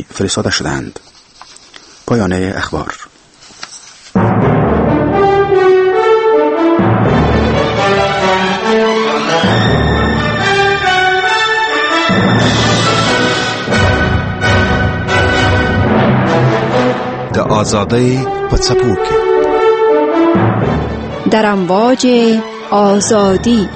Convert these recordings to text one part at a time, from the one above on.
فرستاده شدند. پایان اخبار. د آزادۍ په څپو کې در امواج آزادی.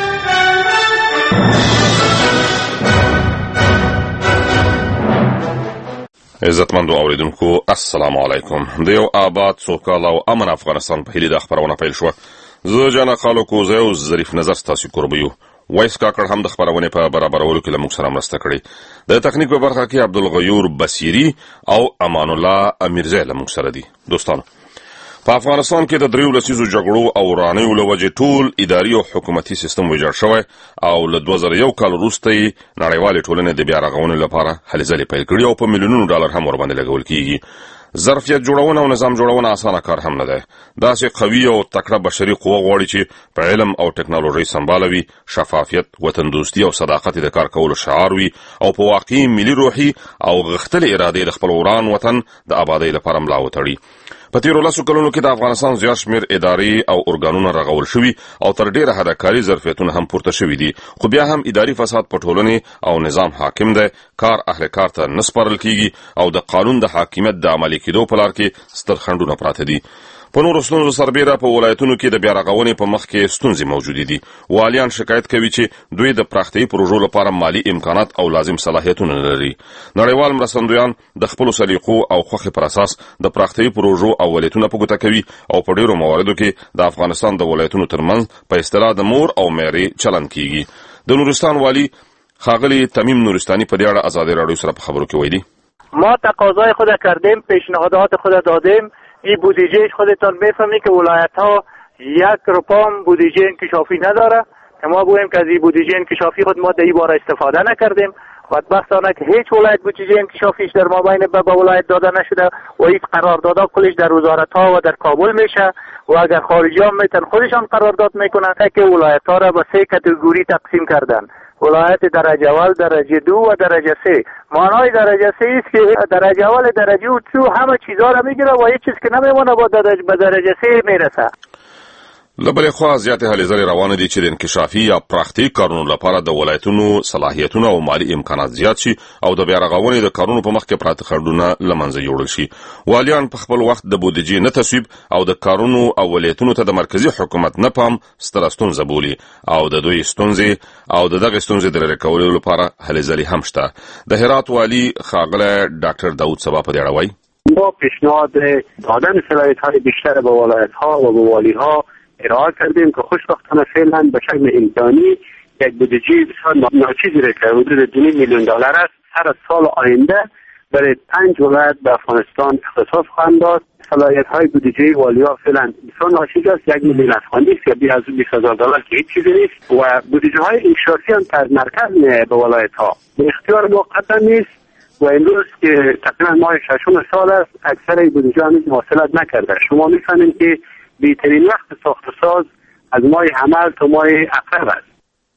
عزتمندو اوریدونکو السلام علیکم. د یو آباد سوکاله او امن افغانستان په هیله د خبرونه پیل شو. زه جانا خالقو زو ظریف نظر تاسو قربیو. وایس کاکړ هم د خبرونه په برابرولو کې لموږ سره مرسته کړې. د تخنیک په برخه کې عبدالغیور بصیری او امان الله امیرزی لموږ سره دي. دوستانو، په افغانستان کې د دریو لسیزو جګړو او ورانیو له وجې ټول اداري او حکومتي سیستم ویجاړ شوی او له 2001 کال وروسته نړیوالې ټولنې د بیا رغونې لپاره هلې ځلې پیل کړي او په میلیونونو ډالر هم ورباندې لګول کیږي. ظرفیت جوړونه او نظام جوړونه اسانه کار هم نه ده. داسې قوي او تکړه بشري قوه غواړي چې په علم او ټکنالوژي سمبالوي، شفافیت، وطن دوستي او صداقت د کار کولو شعار وي او په واقعي ملي روحي او غښتلې اراده د خپل وران وطن د آبادۍ لپاره ملا وتړي. په تیرو لسو کلونو کې د افغانستان زیات شمېر اداري او ارګانونه رغول شوي او تر ډیره حده کاري ظرفیتونه هم پورته شوي دي، خو بیا هم اداري فساد په ټولنې او نظام حاکم دی. کار اهل کار ته نه سپارل کیږي او د قانون د حاکمیت د عملي کېدو په لار کې ستر خنډونه پراته دي. په نورو ستونزو سربیره په ولایتونو کې د بیا رغونې په مخ کې ستونزې موجودې دي. والیان شکایت کوي چې دوی د پراختیايي پروژو لپاره مالی امکانات او لازم صلاحیتونه نه لري. نړیوال مرستندویان د خپلو سلیقو او خوښې پر اساس د پراختیايي پروژو اولتونه په ګوته کوي او په ډیرو مواردو کې د افغانستان د ولایتونو ترمنځ په اصطلاح د مور او مېرې چلن کیږي. د نورستان والی خاغلی تمیم نورستانی په دې اړه آزادی رادیو سره په خبرو کې ویلي: ما تقاضای خود کردیم، پیشنهادات خود دادیم. این بودجه خودتان میفهمی که ولایت ها 1 روپام بودجه انکشافی نداره که ما بگوییم که از این بودجه انکشافی خود ما در این باره استفاده نکردیم. بدبختانه که هیچ ولایت بودجه انکشافیش در مابین به ولایت داده نشده و این قراردادها کلش در وزارت ها و در کابل میشه و اگر خارجی ها میتن خودشان قرارداد میکنن که ولایت ها را به 3 کاتگوری تقسیم کردن: ولایت درجه اول، درجه 2 و درجه 3. معنای درجه 3 است که درجه اول، درجه 2 همه چیزا را میگیره و هیچ چیز که نمیمونه به درجه 3 میرسه. لبلې خوا زیاتې هلې ځلې روانې دي چې د انکشافي یا پراختیايي کارونو لپاره د ولایتونو صلاحیتونه او مالی امکانات زیات شي او د بیا رغونې د کارونو په مخ کې پراته خنډونه له منځه یوړل شي. والیان په خپل وخت د بودیجې نه تصویب او د کارونو او ولایتونو ته د مرکزی حکومت نه پام ستره ستونزه بولي او د دوی ستونزې او دغه ستونزې د لرې کولو لپاره هلې ځلې هم شته. د هرات والی ښاغلی ډاکټر داود صبا په دې اړه وایي: ما پیشنهاد دادن صلاحیت‌های بیشتر به ولایت‌ها و به والی‌ها ارائه کردیم که خوشبختانه فعلا به شکل امکانی یک بودجه بسیار ناچیزی را که حدود 2 میلیون دلار است هر سال آینده برای 5 ولایت به افغانستان اختصاص خواهند داد. صلاحیت‌های بودجه والی‌ها فعلا بسیار ناچیز است، 1 میلیون افغانی است یا بیش از 20,000 دلار که هیچ چیزی نیست و بودجه‌های انکشافی هم از مرکز به ولایت‌ها به اختیار ما قطعا نیست و امروز که تقریبا ماه 6 سال است اکثر بودجه هنوز مواصلت نکرده. شما می‌فهمید که بهترین وقت ساخت و ساز از ماه حمل تا ماه اپریل است.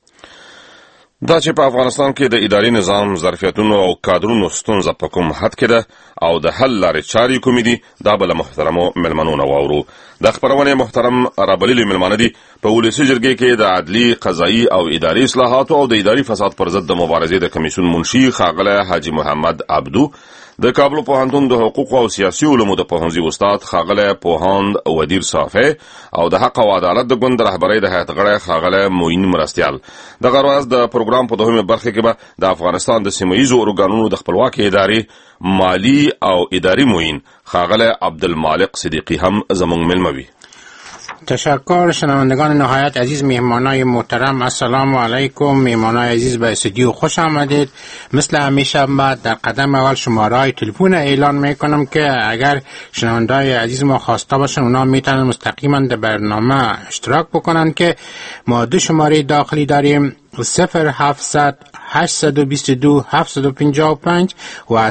دا چې په افغانستان کې د اداري نظام ظرفیتونو او کادرونو ستونزه په کوم حد کې ده او د حل لارې چارې کومې دي، دا به له محترمو مېلمنو نه واورو. د خپرونې محترم رابللي مېلمانه دي په ولسي جرګې کې د عدلي، قضایي او اداري اصلاحاتو او د اداري فساد پر ضد د مبارزې د کمیسیون منشي ښاغلی حاجي محمد عبدو، د کابل پوهنتون د حقوق او سیاسي علومو د پوهنځي استاد ښاغلی پوهاند ودیر صافی او د حق او عدالت د ګوند رهبرۍ د هیئت غړی ښاغلی معین مرستیال. دغه ورځ د پروګرام په دویمه برخه کې به د افغانستان د سیمه ییزو ارګانونو د خپلواکۍ ادارې مالی او اداري معین ښاغلی عبدالمالک صدیقی هم زموږ مېلمه وي. تشکر. شنوندگان نهایت عزیز، مهمانای محترم، السلام علیکم. مهمانای عزیز به استودیو خوش آمدید. مثل همیشه ما در قدم اول شماره‌های تلفن اعلان میکنم که اگر شنوندگان عزیز ما خواسته باشن اونا میتونن مستقیما در برنامه اشتراک بکنن که ما 2 شماره داخلی داریم: 0700 822 755 و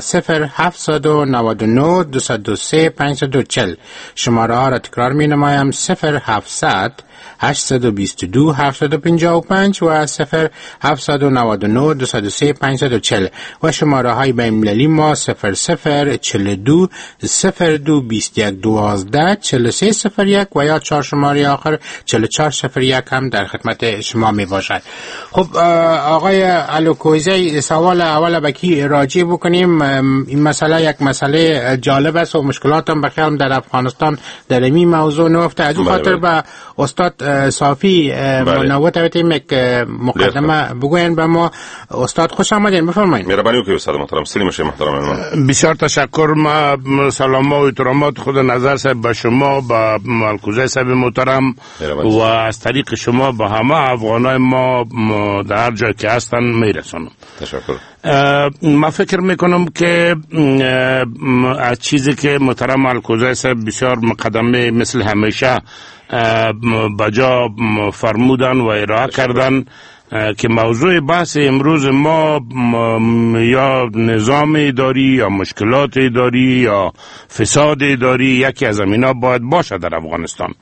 0799 203 540. شماره ها را تکرار می نمایم: 0700 822 755 و 0799 203 540 و شماره های بین‌المللی ما 0042 02 21 12 4301 و یا 4 شماره آخر 4401 هم در خدمت شما می باشد. خب آقای الوکوزی، سوال اول به کی راجع بکنیم؟ این مسئله یک مسئله جالب است و مشکلات هم بخیرم در افغانستان در این موضوع نفته. از اون خاطر به استاد صافی منوط بتیم یک مقدمه بگوین به ما. استاد خوش آمدین، بفرمایید. مهربانی وکړئ استاد محترم. سلیم شه محترم. بسیار تشکر. ما سلام و احترامات خود نظر صاحب به شما، با الکوزی صاحب محترم و از طریق شما به همه افغانای ما در هر جای که هستن میرسونم. تشکر. ما فکر میکنم که از چیزی که محترم الکوزی صاحب بسیار مقدمه مثل همیشه بجا فرمودن و ارائه کردن که موضوع بحث امروز ما یا نظام اداری یا مشکلات اداری یا فساد اداری یکی از اینا باید باشه در افغانستان.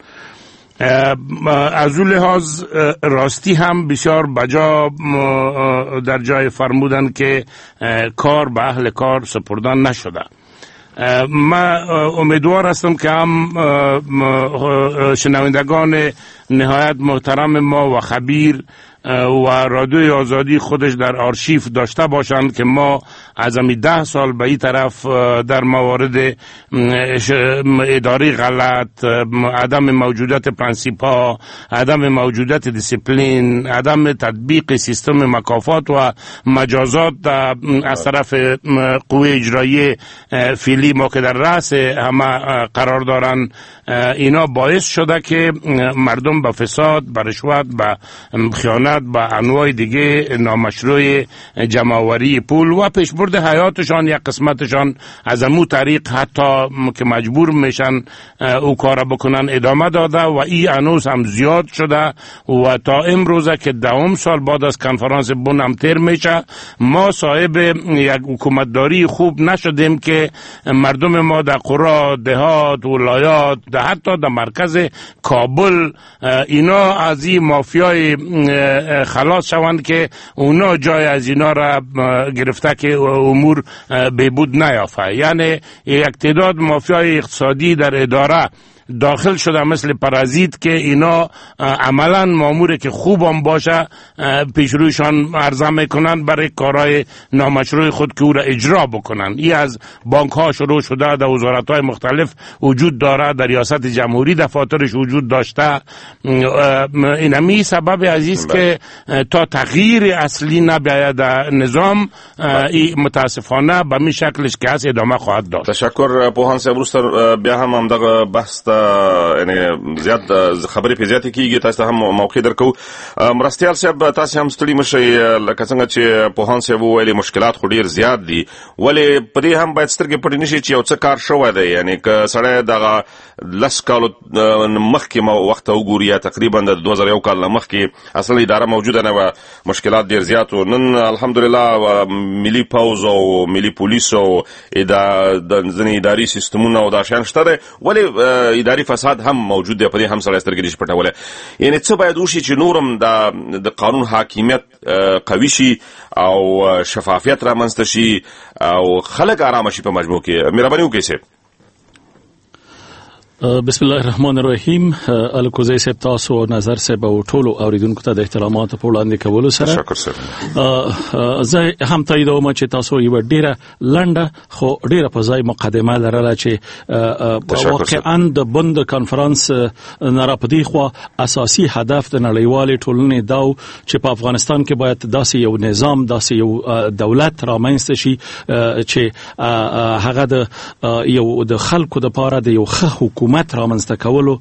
از اون لحاظ راستی هم بسیار بجا در جای فرمودن که کار به اهل کار سپردن نشده. من امیدوار هستم که هم شنوندگان نهایت محترم ما و خبیر و رادیوی آزادی خودش در آرشیف داشته باشند که ما از امی 10 سال به این طرف در موارد اداری غلط، عدم موجودیت پرنسیپ ها، عدم موجودیت دیسیپلین، عدم تطبیق سیستم مکافات و مجازات از طرف قوه اجرایی فعلی ما که در رأس همه قرار دارن، اینا باعث شده که مردم به فساد، به رشوت، به خیانت، به انواع دیگه نامشروع جمع‌آوری پول و پیشبرد حیاتشان یک قسمتشان از امو طریق حتی که مجبور میشن او کار بکنن ادامه داده و این هنوز هم زیاد شده و تا امروزه که 10 سال بعد از کنفرانس بن هم تیر میشه ما صاحب یک حکومتداری خوب نشدیم که مردم ما در قرا، دهات، ولایات، حتی در مرکز کابل اینا از این مافیای خلاص شوند که اونا جای از اینا را گرفته که امور بهبود نیافته. یعنی یک تعداد مافیای اقتصادی در اداره داخل شده مثل پرازیت که اینا عملا ماموره که خوب هم باشه پیشرویشان عرضه میکنن برای کارهای نامشروع خود که او را اجرا بکنن. این از بانک ها شروع شده، در وزارت های مختلف وجود داره، در ریاست جمهوری دفاترش وجود داشته. این همی سبب عزیز که تا تغییر اصلی نباید نظام متاسفانه به می شکلش که هست ادامه خواهد داشت. تشکر پوهان صاحب. وروسته بیا هم دغه بحث یعنی زیات خبرې په زیاتې کیږي، تاسو هم موقع درکو. مرستیال صاحب تاسو هم ستړي مشئ، لکه څنګه چې پوهان صاحب ویلي مشکلات خو ډیر زیات دي، ولې په دې هم باید سترګې پټې نشي چې یو څه کار شوی دی. یعنی که سړی دغه 10 کالو مخکې وخت وګوري یا تقریبا د 2001 کال مخکې اصل اداره موجوده نه و، مشکلات ډیر زیات و. نن الحمدلله ملي پوز او ملي پولیس او ځینې اداري سیستمونه او دا شیان شته، ولې اداري فساد هم موجود دی. په دې هم سره سترګې نشي پټولی. یعنی څه باید وشي چې نورم د قانون حاکمیت قوي شي او شفافیت رامنځته شي او خلک آرام شي په مجموع کې؟ مهرباني وکړئ صاحب. بسم الله الرحمن الرحیم. الکوزی صاحب تاسو نظر صاحب او ټولو اوریدونکو ته د احترامات په وړاندې کولو سره تشکر صاحب. زه هم تاییدوم چې تاسو یو ډیره لنډه خو ډیره په ځای مقدمه لرله چې واقعا د بند کانفرنس نه راپدې خو اساسي هدف د نړیوالې ټولنې دا چې په افغانستان کې باید داسې یو نظام، داسې یو دولت رامنځته شي چې هغه د یو د خلکو د پاره د یو ښه حکومت حکومت رامنځته کولو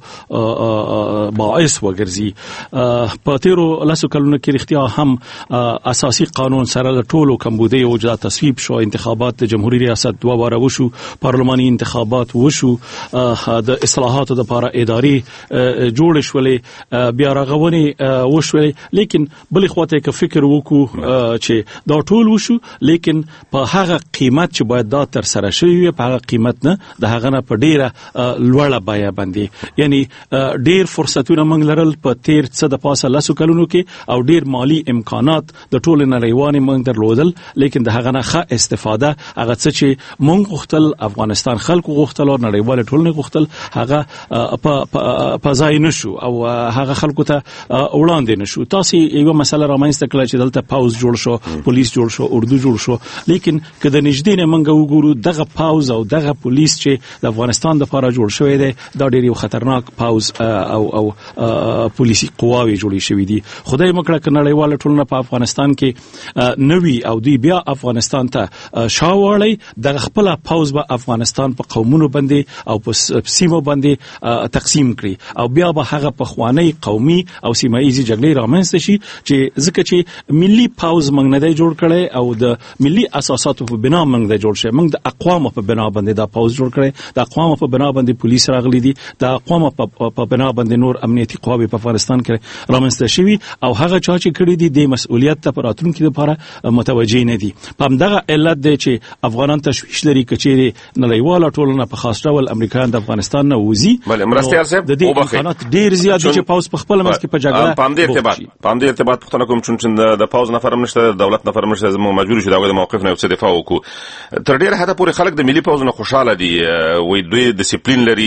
باعث وګرځي. په تیرو لسو کلونو کې رښتیا هم اساسي قانون سره له ټولو کمبودي او جلا تصویب شو، انتخابات د جمهوریت ریاست 2 بار وشو، پارلماني انتخابات وشو، د اصلاحاتو لپاره اداري جوړ شولې، بیا رغونې وشولې. لیکن بل خواته که فکر وکړو چې دا ټول وشو، لیکن په هغه قیمت چې باید دا تر سره شوی وي، په هغه قیمت نه، د هغه نه په ډیره لوړه بیه باندې. یعنی ډیر فرصتونه موږ لرل په تیر څه د پاسه لسو کلونو کې، او ډیر مالی امکانات د ټول نړیوالې موږ درلودل، لیکن د هغه نه ښه استفاده، هغه څه چې موږ غوښتل، افغانستان خلکو غوښتل او نړیوال ټولنې غوښتل، هغه په ځای نشو او هغه خلکو ته وړاندې نشو. تاسو یو مسله رامنځته کړه چې دلته پاوز جوړ شو، پولیس جوړ شو، اردو جوړ شو، لیکن که د نږدې نه موږ وګورو دغه پاوز او دغه پولیس چې د افغانستان لپاره جوړ شوی دی، دا ډېر یو خطرناک پاوز او پولیسي قواوې جوړې شوې دي. خدای مکړه که نړیواله ټولنه په افغانستان کې نوي او دوی بیا افغانستان ته شاوړی، دغه خپل پاوز به افغانستان په قومونو باندې او په سیمو باندې تقسیم کړي، او بیا به هغه پخوانی قومي او سیمه ایزي جګړې رامنځته شي، چې ځکه چې ملي پاوز موږ نه دی جوړ کړی او د ملي اساساتو په بنا موږ دی جوړ شوی. موږ د اقوامو په بنا باندې دا پاوز جوړ کړی، د اقوامو په بنا باندې پولیس راغلي دي، د اقوامو په بنا باندې نور امنیتي قواوې په افغانستان کې رامنځته شوي، او هغه چا چې کړي دي د مسؤلیت ته په راتلونکي لپاره متوجه نه دي. په همدغه علت دی چې افغانان تشویش لري که چیرې نړیواله ټولنه په خاص ډول امریکایان د افغانستان نه وځي. مرستیال صاحب د دې امکانات ډېر زیات دي چې پاوز په خپل منځ کې په جګړه په همدې ارتباط پوښتنه کوم چې د پاوز نفر هم نشته، دولت نفر هم نشته، زموږ مجبور شو د موقف نه یو څه دفاع وکړو. تر ډېره حده پورې خلک د ملي پاوز نه خوشاله دي، وایي دوی ډیسپلین لري،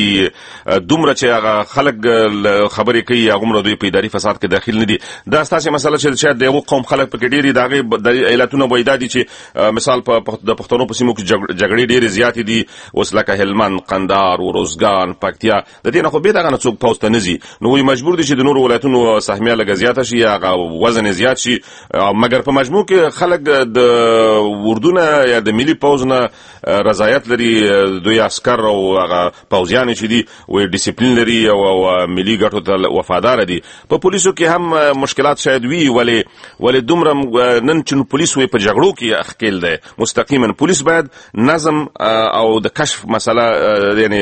دومره چې هغه خلک خبرې کوي هغومره دوی په اداري فساد کې داخل نه دي. دا ستاسې مسله چې شاید د یو قوم خلک پکې ډېر دي، د هغې علتونه به دا دي چې مثال د پښتنو په سیمو کې جګړې ډېرې زیاتې دي، اوس لکه هلمند، قندهار، وروزګان، پکتیا، د دې نه خو بې دغه نه څوک پاوز ته نه ځي، نو وایي مجبور دي چې د نورو ولایتونو سهمیه لږه زیاته شي، هغه وزن زیات شي. مګر په مجموع کې خلک د اردو نه یا د ملي پوځ نه رضایت لري، دوی عسکر او هغه پوځیان چې دي وایي ډیسپلین لري او ملي ګټو ته وفادار دي. په پولیسو کې هم مشکلات شاید وي، ولې دومره نن چې پولیس وایي په جګړو کې ښکیل دی، مستقیما پولیس باید نظم او د کشف مسله یعنی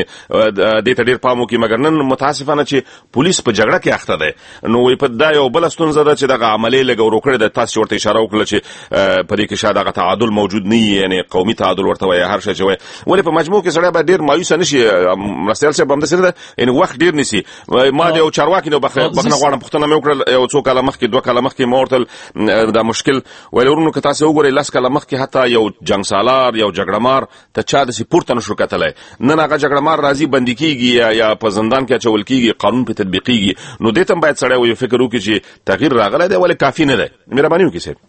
دې ته ډېر پام وکړي. مګر نن متاسفانه چې پولیس په جګړه کې اخته دی، نو وایي په دا یو بله ستونزه ده چې دغه عملې لږ ورو کړې ده. تاسې ورته اشاره وکړله چې په دې کې شاید هغه تعادل موجود نه وي، یعنې قومي تعادل ورته وایي، هر شی چې وایي. ولې په مجموع کې سړی باید ډېر مایوسه نه شي. مرستیال صاحب همداسې نه ده، یعنې وخت ډېر نیسي. ما د یو چارواکي نه بخښنه غواړم، پوښتنه مې وکړل یو څو کاله مخکې، 2 کاله مخکې ما ورته دا مشکل ویل ورونو که تاسې وګورئ 10 کاله مخکې حتی یو جنګ سالار، یو جګړهمار ته چا داسې پورته نه شو کتلی. نن هغه جګړهمار راځي بندي کېږي یا په زندان کې اچول کېږي، قانون پرې تطبیقېږي. نو دې ته هم باید سړی وایي فکر وکړي چې تغییر راغلی دی، ولې کافي نه دی. مهرباني وکړئ صاحب.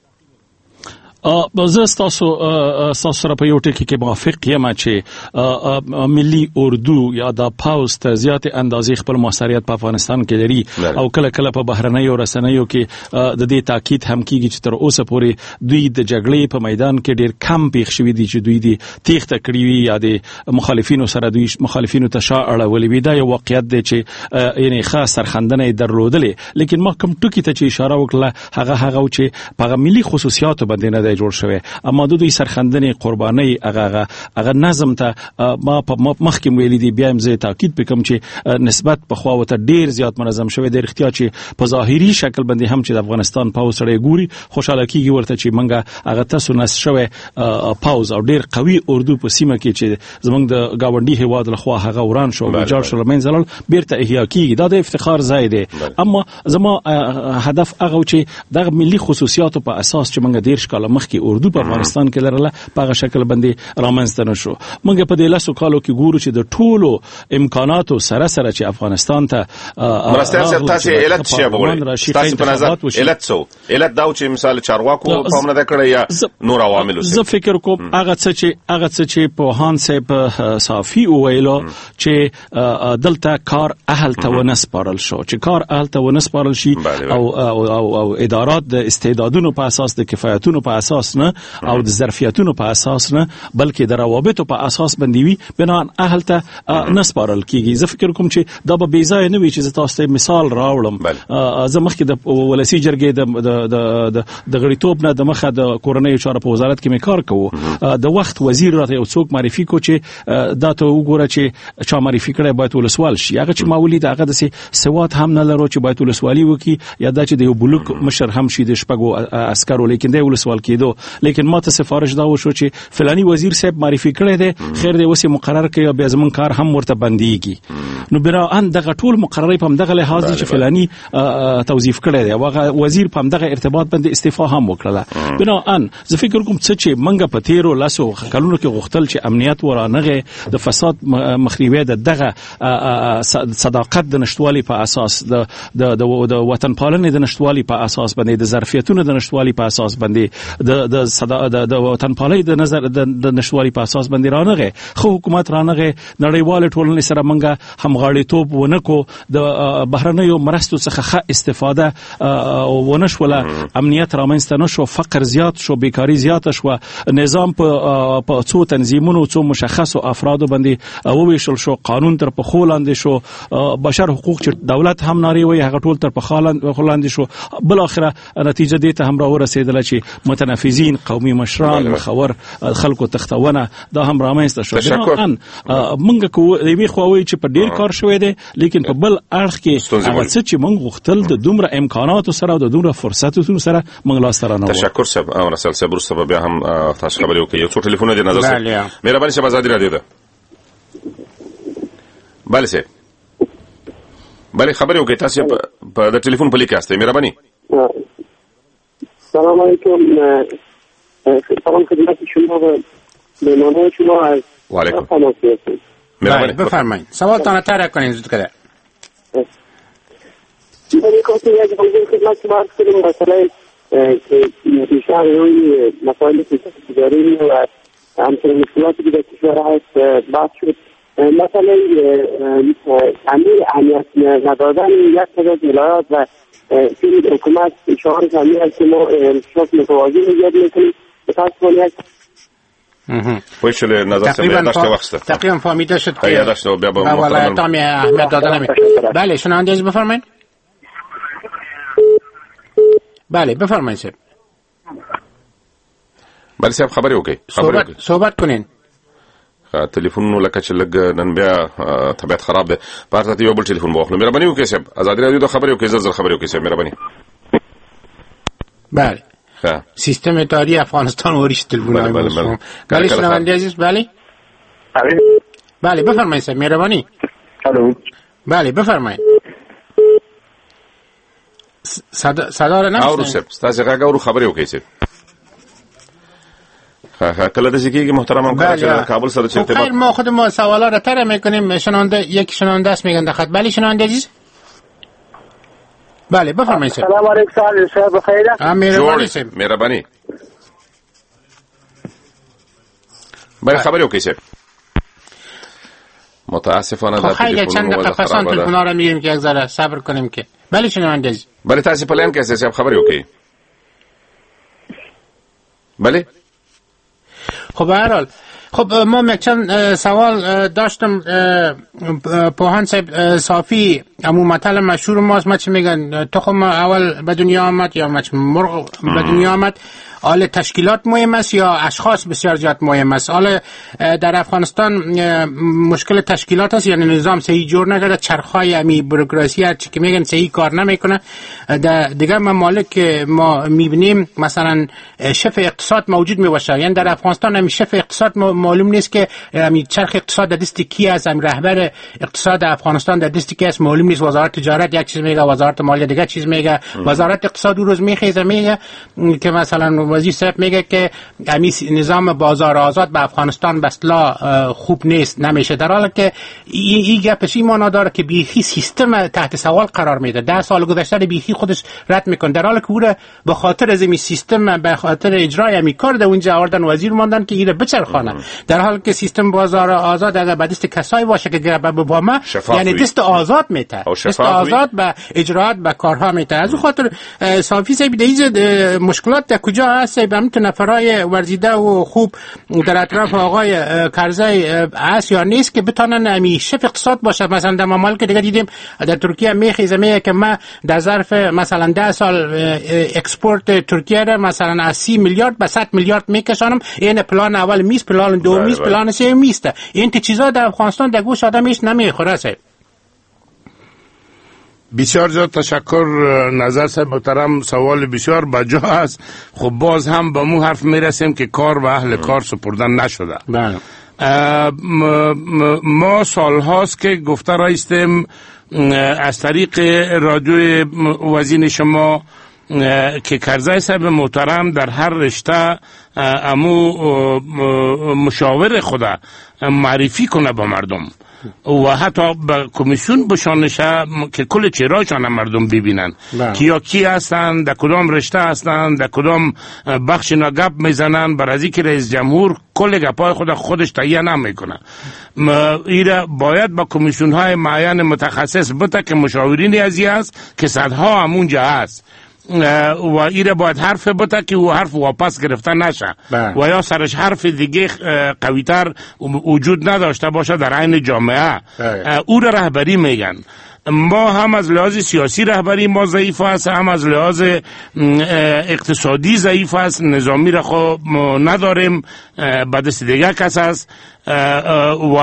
زه ستاسو سره په یو ټکي کې موافق یم چې ملي اردو یا د پاوز ته زیات اندازې خپل موثریت په افغانستان کې لري، او کله کله په بهرنیو رسنیو کې د دې تاکید هم کیږي چې تر اوسه پورې دوی د جګړې په میدان کې ډېر کم پیښ شوي دي چې دوی د تیښته کړې وي یا د مخالفینو سره دوی مخالفینو ته شا اړولې وي. دا یو واقعیت دی چې یعنې ښه سرښندنه یې درلودلې، لیکن ما کوم ټکي ته چې اشاره وکړله هغه چې په هغه ملي خصوصیاتو باندې نه جوړ شوی، اما دوی سرخندنې قرباني هغه نظم ته ما په مخکې ویلي دي، بیا هم زه تاکید وکړم چې نسبت په خوا ورته ډېر زیات منظم شوی دی. رښتیا چې په ظاهري شکل باندې هم چې د افغانستان پاوز سره ګوري خوشاله کېږي ورته چې موږ هغه تاسو نس شوی پاوز او ډېر قوي اردو په سیمه کې چې زموږ د ګاونډي هېواد لخوا هغه وران شو ویجاړ شو له منځه لاړ، بیرته احیا کېږي. دا د افتخار ځای دی. اما زما هدف هغه چې دغه ملي خصوصیاتو په اساس چې موږ 10 کاله مخکې اردو په افغانستان کې لرله په هغه شکل باندې رامنځته نه شو. موږ په دې 10 کالو کې ګورو چې د ټولو امکاناتو سره چې افغانستان ته مرستیال صاحب تاسې علت څه وګورئ، تاسې په نظر علت څه علت دا چې مثال چارواکو پام نه کړی یا نور عوامل؟ زه فکر کوم هغه څه چې پوهان صاحب صافي وویلو چې دلته کار اهل ته ونسپارل شو، چې کار اهل ته ونسپارل شي او ادارات د استعدادونو په اساس د کفایتونو په اساس اساس نه او د ظرفیتونو په اساس نه بلکې د روابطو په اساس باندې وي بنا اهل ته نسپارل کیږي. زه فکر کوم چې دا به بې ځایه نه وي چې تاسو ته مثال راوړم. زه مخکې د ولسی جرګې د غړیتوب نه د مخه د کورنۍ چارو په وزارت کې مې کار کوو. د وخت وزیر راته یو څوک معرفي کو چې دا ته وګوره چې چا معرفي کړی باید ولسوال شي. هغه چې ما ولید هغه د سواد هم نه لرو چې باید ولسوالي وکي یا دا چې د یو بلوک مشر هم شي د شپږو عسکرو لیکن دی ولسوال کېدو. لیکن ما ته سفارش دا وشو چې فلانی وزیر صاحب معرفي کړی دی خیر دی اوس مقرر کړي او بیا زمون کار هم ورته بنديږي. نو بناءً دغه ټول مقررې په دغه لحاظ چې فلانی توظیف کړی دی او وزیر په دغه ارتباط باندې استعفا هم وکړه. بناءً زه فکر کوم چې منګه په تیرو لاسو کلونو کې غوښتل چې امنیت ورانغه د فساد مخنیوي د صداقت د نشټوالي په اساس د وطن پالنې د نشټوالي په اساس باندې د ظرفیتونو د نشټوالي په اساس باندې د وطن پالنې د نظر د نشټوالي په اساس باندې رانغه خو حکومت رانغه نړیوال ټولنې سره منګه همغاړیتوب ونکو د بهرنیو مرستو څخه استفاده ونشوله امنیت رامنځته نشو فقر زیات شو بیکاری زیات شو نظام په څو تنظیمونو څو مشخصو افرادو باندې وویشل شو قانون تر په خولاندې شو بشر حقوق چې دولت هم ناري وي هغه ټول تر په خولاندې شو بل اخره نتیجه دې ته هم را ورسېدله چې متنفذین قومي مشران مخور خلکو تختونه دا هم رامنځته شو. موږ کو دی خو وایي چې په ډیر کار شوې ده لیکن په بل اړخ کې هغه څه چې موږ غوښتل د دومره امکاناتو سره او د دومره فرصتونو سره موږ لاس سره نه و. تشکر صاحب او رسول صاحب ورسره بیا هم تاسو خبرې وکړئ. یو څو ټلیفونونه د نظر سره مهرباني صاحب آزادي رادیو ده. بله صاحب بله خبرې وکړئ تاسو په د ټلیفون په لیک استه مهرباني. سلام علیکم. سلام خدمت شما و مهمانان شما از وعلیکم. بفرمایید سوالتان طرح کنید زود کرده. من می‌خواستم یک موضوع خدمت شما عرض کنم مسئله که بیشتر روی مسائل تجاری و همچنین مشکلاتی که در کشور هست بحث شد. مسئله تعمیر امنیت ندادن یک تعداد ولایات و فیلم حکومت شعار تعمیر است که ما شخص متوازی ایجاد میکنیم. متاسفانه پویشل نظر سمیه داشته وقت تقریبا فهمیده شد که داشته و بیا با ولایت هم اهمیت دادن نمی. بله شنونده از بفرمایید. بله بفرمایید صاحب. بله صاحب خبری وکي صحبت کنین. ټلیفون لکه چې لګ نن بیا طبيعت خراب ده پارته یو بل ټلیفون واخلو مهرباني وکړئ صاحب آزادي رادیو ته خبرې وکړئ زر خبرې وکړئ صاحب مهرباني. بله سیستم تاریخ افغانستان وریش تلفن‌های موضوع. بله شنونده عزیز بله بله بفرمایید صاحب مهربانی. الو بله بفرمایید. صدا را نمیشنوید. اورو صاحب تاسو هغه اورو خبرې وکړئ صاحب. کله د ځکه محترم هم کار کابل سره چې خیر ما خودمون سوالا را طرح میکنیم. شنونده یک شنونده است میگن دخت. بله شنونده عزیز بله بفرمایید. سلام علیکم صاحب بخیر. مهربانی صاحب مهربانی. بله خبری وکړئ صاحب. متاسفانه در خیلی چند دقیقه پسان تلفن‌ها را میگیریم که یک ذره صبر کنیم که بله شنونده عزیز. بله تاسو په لین کې صاحب خبری وکړئ. بله خب به هر حال خب ما چند سوال داشتم. پوهان صاحب صافی همون مطلب مشهور ماست ما چه میگن تخم اول به دنیا آمد یا مرغ به دنیا آمد. حال تشکیلات مهم است یا اشخاص بسیار زیاد مهم است. حال در افغانستان مشکل تشکیلات است یعنی نظام صحیح جور نکرده چرخهای امی بوروکراسی هر چی که میگن صحیح کار نمیکنه. در دیگر ممالک ما میبینیم مثلا شف اقتصاد موجود میباشه یعنی در افغانستان هم شف اقتصاد معلوم نیست که امی چرخ اقتصاد در دست کی است. امی رهبر اقتصاد افغانستان در دست کی است معلوم نیست. وزارت تجارت یک چیز میگه وزارت مالیه دیگه چیز میگه. وزارت اقتصاد روز میخیزه میگه که مثلا وزیر صاحب میگه که امی نظام بازار آزاد به افغانستان به اصطلاح خوب نیست نمیشه. در حالی که این گپش این معنا داره که بیخی سیستم تحت سوال قرار میده. 10 سال گذشته بیخی خودش رد میکنه در حالی که او به خاطر از این سیستم به خاطر اجرای امی کار ده اونجا آوردن وزیر ماندن که ایره بچرخانه. در حالی که سیستم بازار آزاد اگر به دست کسایی باشه که به بابا یعنی دست آزاد میته دست آزاد به اجرات به کارها میته. از اون خاطر صافی صاحب دیگه مشکلات در کجا هست همین نفرای ورزیده و خوب در اطراف آقای کرزی هست یا نیست که بتونن همیشه اقتصاد باشه؟ مثلا در ممالک دیگه دیدیم در ترکیه میخیزه که ما در ظرف مثلا 10 سال اکسپورت ترکیه را مثلا از 30 میلیارد به 100 میلیارد میکشانم. این پلان اول میست، پلان دوم میست، پلان سوم میست. این چیزا در افغانستان در گوش آدمش نمیخوره. بسیار زیاد تشکر. نظر صاحب محترم، سوال بسیار بجا است. خب باز هم به مو حرف میرسیم که کار و اهل کار سپردن نشده. بله. ما سال هاست که گفته رایستیم از طریق رادیو وزین شما که کرزی صاحب محترم در هر رشته امو مشاور خدا معرفی کنه به مردم و حتی به کمیسیون بشانشه که کل چهرهاشان مردم ببینن که یا کی هستن، در کدام رشته هستن، در کدام بخش نگپ میزنن. برای که رئیس جمهور کل گپای خودش تهیه نمیکنه. ایره باید با کمیسیون های معین متخصص بده که مشاورین ازی است که صدها همونجا هست و ایره باید حرف بده که او حرف واپس گرفته نشه و یا سرش حرف دیگه قویتر وجود نداشته باشه در عین جامعه. او را رهبری میگن. ما هم از لحاظ سیاسی رهبری ما ضعیف است، هم از لحاظ اقتصادی ضعیف است. نظامی را خو نداریم، به دست دیگه کس است و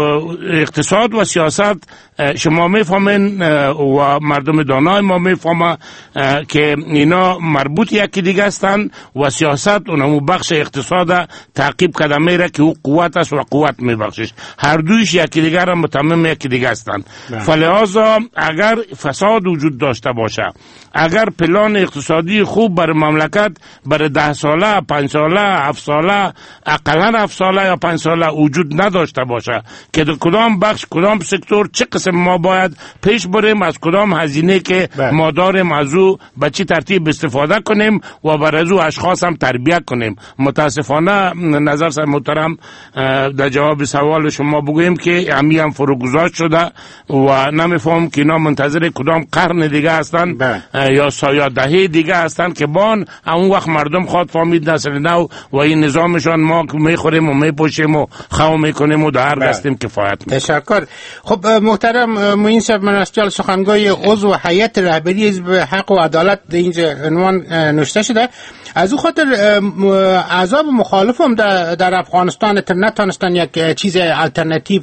اقتصاد و سیاست شما میفهمین و مردم دانای ما میفهمه که اینا مربوط یکی دیگه هستند و سیاست اونمو بخش اقتصاد تعقیب کرده میره که او قوت است و قوت میبخشش. هر دویش یکی دیگه را متمم یکی دیگه هستند. فلهذا اگر فساد وجود داشته باشه، اگر پلان اقتصادی خوب بر مملکت برای 10 ساله، 5 ساله، 7 ساله، اقلا 7 ساله یا 5 ساله وجود نداشته باشه که در کدام بخش، کدام سکتور چه قسم ما باید پیش بریم، از کدام هزینه که ما داریم از او به چه ترتیب استفاده کنیم و بر از او اشخاص هم تربیت کنیم. متاسفانه نظر صاحب محترم در جواب سوال شما بگویم که همی هم فروگذاشت شده و نمیفهم که اینا منتظر کدام قرن دیگه هستن یا سایه دهه دیگه هستن که بان اون وقت مردم خواد فهمید نسل نو و این نظامشان ما میخوریم و میپوشیم و خو میکنیم و در دستیم کفایت میکنیم. تشکر. خب محترم معین صاحب منسجل سخنگوی عضو هیئت رهبری حزب حق و عدالت در اینجا عنوان نوشته شده. از او خاطر احزاب مخالفم در افغانستان نتونستن یک چیز الटरनेटिव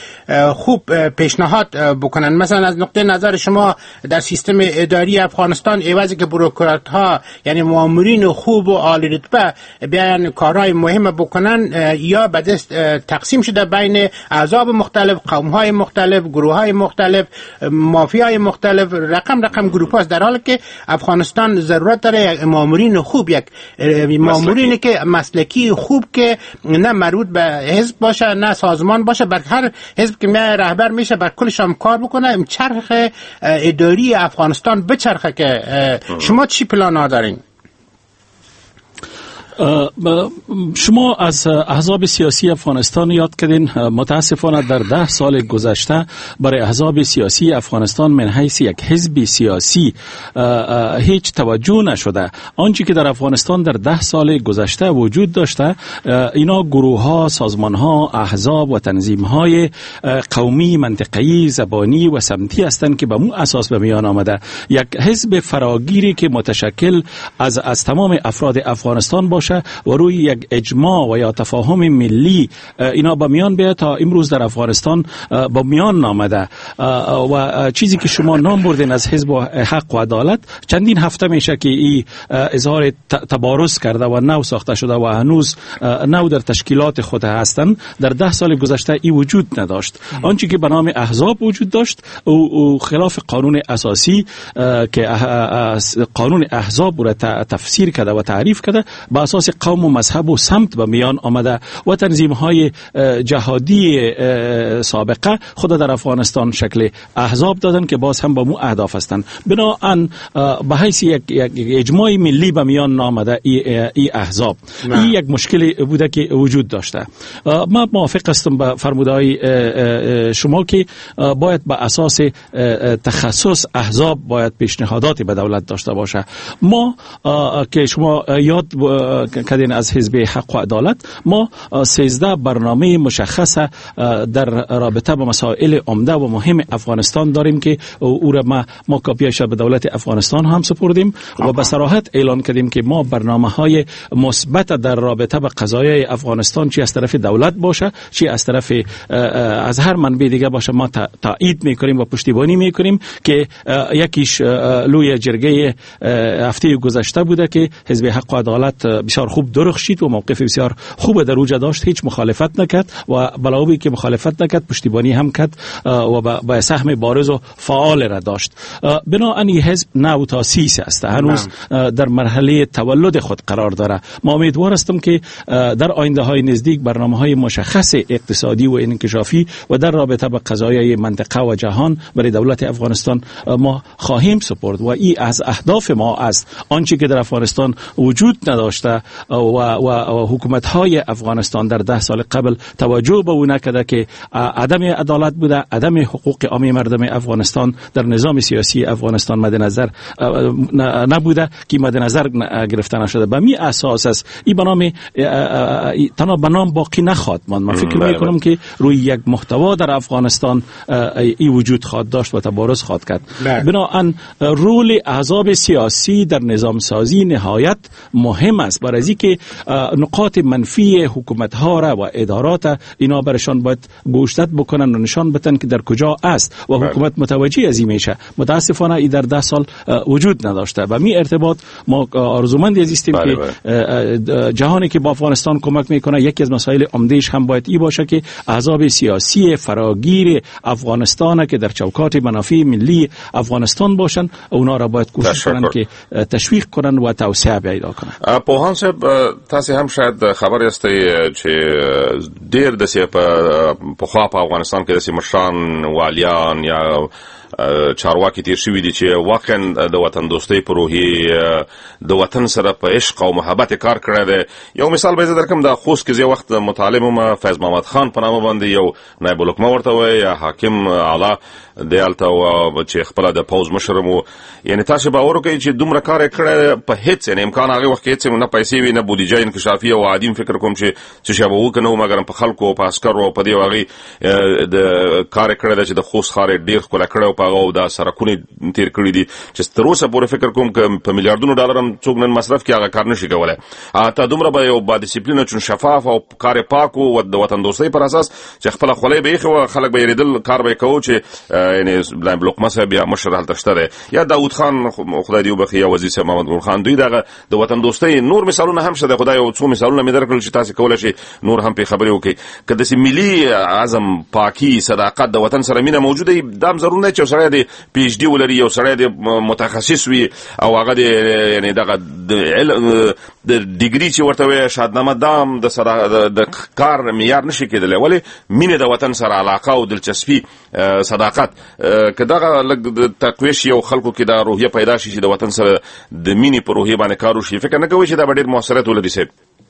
خوب پیشنهاد بکنن. مثلا از نقطه نظر شما در سیستم اداری افغانستان عوضی که بروکرات ها یعنی مامورین خوب و عالی رتبه بیان کارهای مهم بکنن یا به دست تقسیم شده بین احزاب مختلف، قوم های مختلف، گروه های مختلف، مافیای مختلف، رقم گروپ هاست، در حالی که افغانستان ضرورت داره یک مامورین خوب، یک مامورینی که مسلکی خوب که نه مربوط به حزب باشه نه سازمان باشه، بر هر حزب که رهبر میشه بر کلش هم کار بکنه، چرخ اداری افغانستان بچرخه. که شما چی پلان ها دارین؟ شما از احزاب سیاسی افغانستان یاد کردین. متاسفانه در 10 سال گذشته برای احزاب سیاسی افغانستان من حیث یک حزب سیاسی هیچ توجه نشده. آنچه که در افغانستان در 10 سال گذشته وجود داشته اینا گروه ها، سازمان ها، احزاب و تنظیم های قومی، منطقه‌ای، زبانی و سمتی هستند که به مو اساس به میان آمده. یک حزب فراگیری که متشکل از تمام افراد افغانستان باشه و روی یک اجماع و یا تفاهم ملی اینا با میان بیاد تا امروز در افغانستان با میان آمده. و چیزی که شما نام بردین از حزب حق و عدالت، چندین هفته میشه که این اظهار تبارز کرده و نو ساخته شده و هنوز نو در تشکیلات خود هستند. در 10 سال گذشته این وجود نداشت. آنچه که به نام احزاب وجود داشت او خلاف قانون اساسی که قانون احزاب را تفسیر کرده و تعریف کرده، با اساس قوم و مذهب و سمت به میان آمده و تنظیم‌های جهادی سابقه خود در افغانستان شکل احزاب دادن که باز هم با مو اهداف هستند. بنابراین به حیث یک اجماع ملی به میان آمده این احزاب این یک مشکلی بوده که وجود داشته. ما موافق هستم با فرمودهای شما که باید به اساس تخصص احزاب باید پیشنهادات به دولت داشته باشه. ما که شما یاد کردین از حزب حق و عدالت، ما 13 برنامه مشخص در رابطه با مسائل عمده و مهم افغانستان داریم که او را ما کاپیش به دولت افغانستان هم سپردیم و به صراحت اعلان کردیم که ما برنامه‌های مثبت در رابطه با قضایای افغانستان چی از طرف دولت باشه چی از طرف از هر منبع دیگه باشه ما تایید میکنیم و پشتیبانی میکنیم که یکیش لوی جرگه هفته گذشته بوده که حزب حق و عدالت بسیار خوب درخشید و موقف بسیار خوب در اوجا داشت، هیچ مخالفت نکرد و علاوه که مخالفت نکرد پشتیبانی هم کرد و با سهم بارز و فعال را داشت. بنابراین این حزب نو تاسیس است، هنوز در مرحله تولد خود قرار داره. ما امیدوار هستم که در آینده های نزدیک برنامه‌های مشخص اقتصادی و انکشافی و در رابطه با قضایای منطقه و جهان برای دولت افغانستان ما خواهیم سپرد و این از اهداف ما است. آنچه که در افغانستان وجود نداشته و حکومت‌های افغانستان در 10 سال قبل توجه به اون نکرده که عدم عدالت بوده، عدم حقوق عام مردم افغانستان در نظام سیاسی افغانستان مد نظر نبوده که مد نظر گرفته نشده. به می اساس است این برنامه تنها به نام باقی نخواهد ماند. من فکر می‌کنم که روی یک محتوا در افغانستان این وجود خواهد داشت و تبارز خواهد کرد. بنابراین رول احزاب سیاسی در نظام سازی نهایت مهم است، برای اینکه نقاط منفی حکومت ها را و ادارات اینا برشان باید گوشت بکنن و نشان بدن که در کجا است و حکومت متوجه از این میشه. متاسفانه این در 10 سال وجود نداشته و می ارتباط ما آرزومند هستیم که جهانی که با افغانستان کمک میکنه یکی از مسائل عمدهش هم باید این باشه که احزاب سیاسی فراگیر افغانستان که در چوکات منافع ملی افغانستان باشن اونا را باید کوشش کنن که تشویق کنن و توسعه پیدا کنن. پوهان صاحب تاسو هم شاید خبر یاستئ چې ډېر د په خوا په افغانستان کې د مشران والیان یا چارواکي تیر شوي دي چې واقعا د وطن دوستۍ په روحیې د وطن سره په عشق او محبت کار کړی دی. یو مثال به زه درکم، د خوست کې زه وخت مطالب وم، فیض محمد خان په نامه باندې یو نایب الحکومه ورته وایي یا حاکم اعلی دی هلته چې خپله د پوځ مشر و. یعنې تاسو باور وکړئ چې دومره کار یې کړی په هېڅ یعنې امکان هغې وخت کې هېڅ نه پیسې وي نه بودیجه انکشافي او عادي فکر کوم چې څه شی به وکړو نه مګر په خلکو او په عسکرو او په دې هغې د کار یې کړی دی چې د خوست ښار یې ډېر ښکلی کړی او په هغه دا سرکونه تیر کړی دي چې تر اوسه پورې فکر کوم چې په میلیارډونو ډالر هم څوک نن مصرف کې هغه کار نشي کولای. ته دومره به یو با ډیسپلین چون شفاف او کار پاک او د وطن دوستۍ پر اساس چې خپل خولۍ به یې خلک به یریدل کار به کوو چې یعنې لقمه صاحب یا مشر هلته شته دی یا داود خان خدای دې وبخي یا وزیر صاحب محمد ګل خان، دوی دغه د وطن دوستۍ نور مثالونه هم شته. خدای یو څو مثالونه مې درکړل چې تاسو کولای شئ نور هم په خبرې وکړئ. که داسې ملي عزم، پاکي، صداقت د وطن سره مینه موجوده وي دا هم ضرور نه چې یو سړی د پی ایچ ډي ولري، یو سړی د متخصص وي او هغه د یعنې دغه د ډیګري چې ورته وایي شهادتنامه دا هم د کار معیار نشي کېدلی. ولې مینې د وطن سره علاقه او دلچسپي، صداقت که دغه لږ د تقویه شي او خلکو کې دا روحیه پیدا شي چې د وطن سره د مینې په روحیه باندې کار وشي، فکر نه کوئ چې دا به ډېر مؤثریت ولري صاحب؟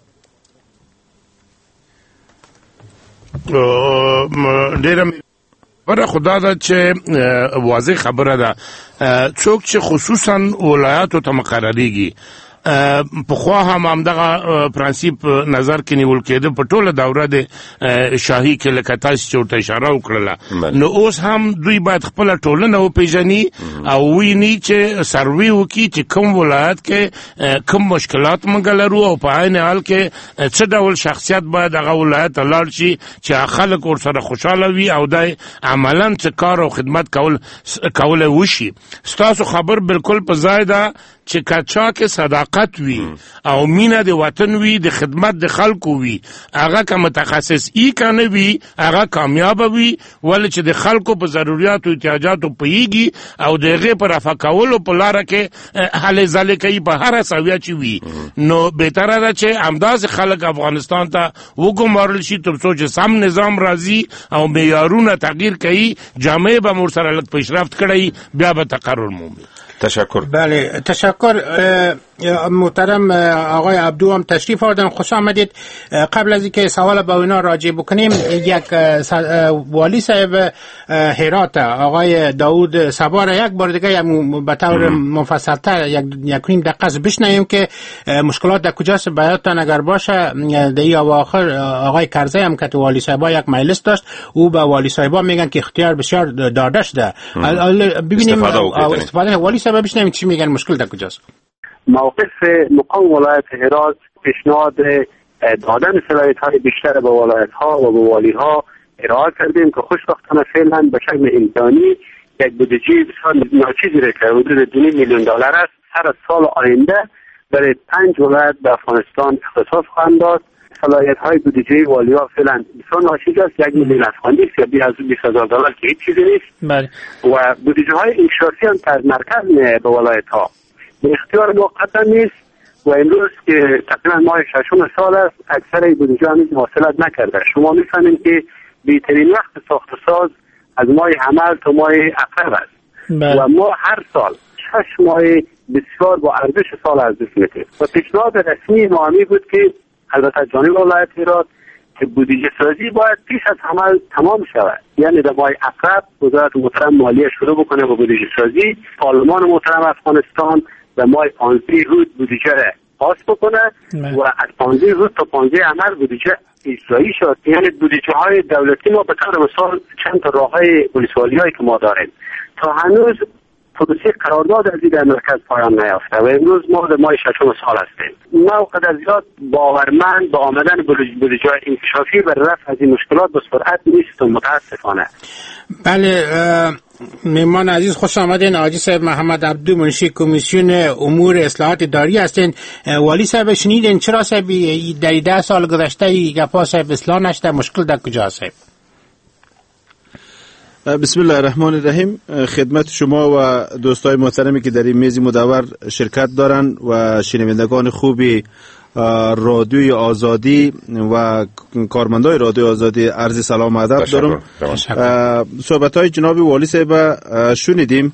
ډېره خبره خدا ده چې واضح خبره ده څوک چې خصوصا ولایاتو ته مقرریږي پخوا هم همدغه پرنسیپ نظر کې نیول کېده په ټوله دوره د شاهي کې لکه تاسو چې ورته اشاره وکړله. نو اوس هم دوی باید خپله ټولنه وپېژني او ویني چې سروې وکړي چې کوم ولایت کې کوم مشکلات موږ لرو او په عین حال کې څه ډول شخصیت باید هغه ولایت ته لاړ شي چې خلک ورسره خوشحاله وي او دی عملا څه کار او خدمت کولی وشي. ستاسو خبر بالکل په ځای ده چې کچا کې صداقت وي او مینه د وطن وي، د خدمت د خلکو وي، هغه که متخصص ای کنه وي هغه کامیاب وي، ولې چې د خلکو په ضرورت او احتیاجاتو پوهیږي او د هغې په رفع کولو په لاره کې هلې ځلې کوي په هره سویه چې وي. نو بهتره ده چې همداسې خلک افغانستان ته وګمارل شي تر څو چې سم نظام راځي او معیارونه تغییر کوي، جامعه به مور سره لږ پیشرفت کړی، بیا به تقرر مومي. تشکر. بله تشکر محترم آقای عبدو هم تشریف آوردن، خوش آمدید. قبل از اینکه سوال با اینا راجع بکنیم، یک والی صاحب هرات آقای داود صبا را یک بار دیگه به طور مفصل‌تر یک نیم دقیقه بشنویم که مشکلات در کجاست براتون اگر باشه. در این اواخر آقای کرزی هم که تو والی صاحبا یک مجلس داشت، او به والی صاحبا میگن که اختیار بسیار داده شده. ببینیم استفاده والی صاحبا بشنویم چی میگن، مشکل در کجاست. موقف مقام ولایت هرات پیشنهاد دادن صلاحیت‌های بیشتر به ولایت‌ها و به والی‌ها ارائه کردیم که خوشبختانه فعلا به شکل امکانی یک بودجه بسیار ناچیزی را که حدود $2 میلیون است هر سال آینده برای 5 ولایت به افغانستان اختصاص خواهند داد. صلاحیت‌های بودجه والی‌ها فعلا بسیار ناچیز است، $1 میلیون افغانی یا $20,000 که هیچ چیزی نیست. بله. و بودجه‌های انکشافی هم از مرکز به ولایت‌ها به اختیار ما قطعا نیست و امروز که تقریبا ماه 6 سال است اکثر بودجه هنوز مواصلت نکرده. شما می‌فهمید که بهترین وقت ساخت و ساز از ماه حمل تا ماه اپریل است. و ما هر سال 6 ماه بسیار با ارزش سال از دست می‌دیم. و پیشنهاد رسمی ما همی بود که البته جانب ولایت هرات که بودجه سازی باید پیش از عمل تمام شود، یعنی در ماه اپریل وزارت محترم مالیه شروع بکنه با بودجه سازی، پارلمان محترم افغانستان و ماه 15 روز بودجه را پاس بکنه و از 15 روز تا 15 عمل بودجه اجرایی شد. یعنی بودجه های دولتی ما به طور مثال چند تا راههای ولسوالی هایی که ما داریم تا هنوز پروسه قرارداد از در مرکز پایان نیافته و امروز ما در ماه 6 سال هستیم. ما قدر زیاد باورمند با آمدن بودجه انکشافی بر رفع از این مشکلات به سرعت نیست و متاسفانه. بله مهمان عزیز خوش آمدین. حاجی صاحب محمد عبدو منشی کمیسیون امور اصلاحات اداری هستین. والی صاحب شنیدین چرا صاحب در 10 سال گذشته گپا صاحب اصلاح نشده، مشکل در کجا صاحب؟ بسم الله الرحمن الرحیم. خدمت شما و دوستای محترمی که در این میز مدور شرکت دارن و شنوندگان خوبی رادیوی آزادی و کارمندای رادیوی آزادی عرض سلام و ادب دارم. صحبت‌های جناب والی صاحب شنیدیم.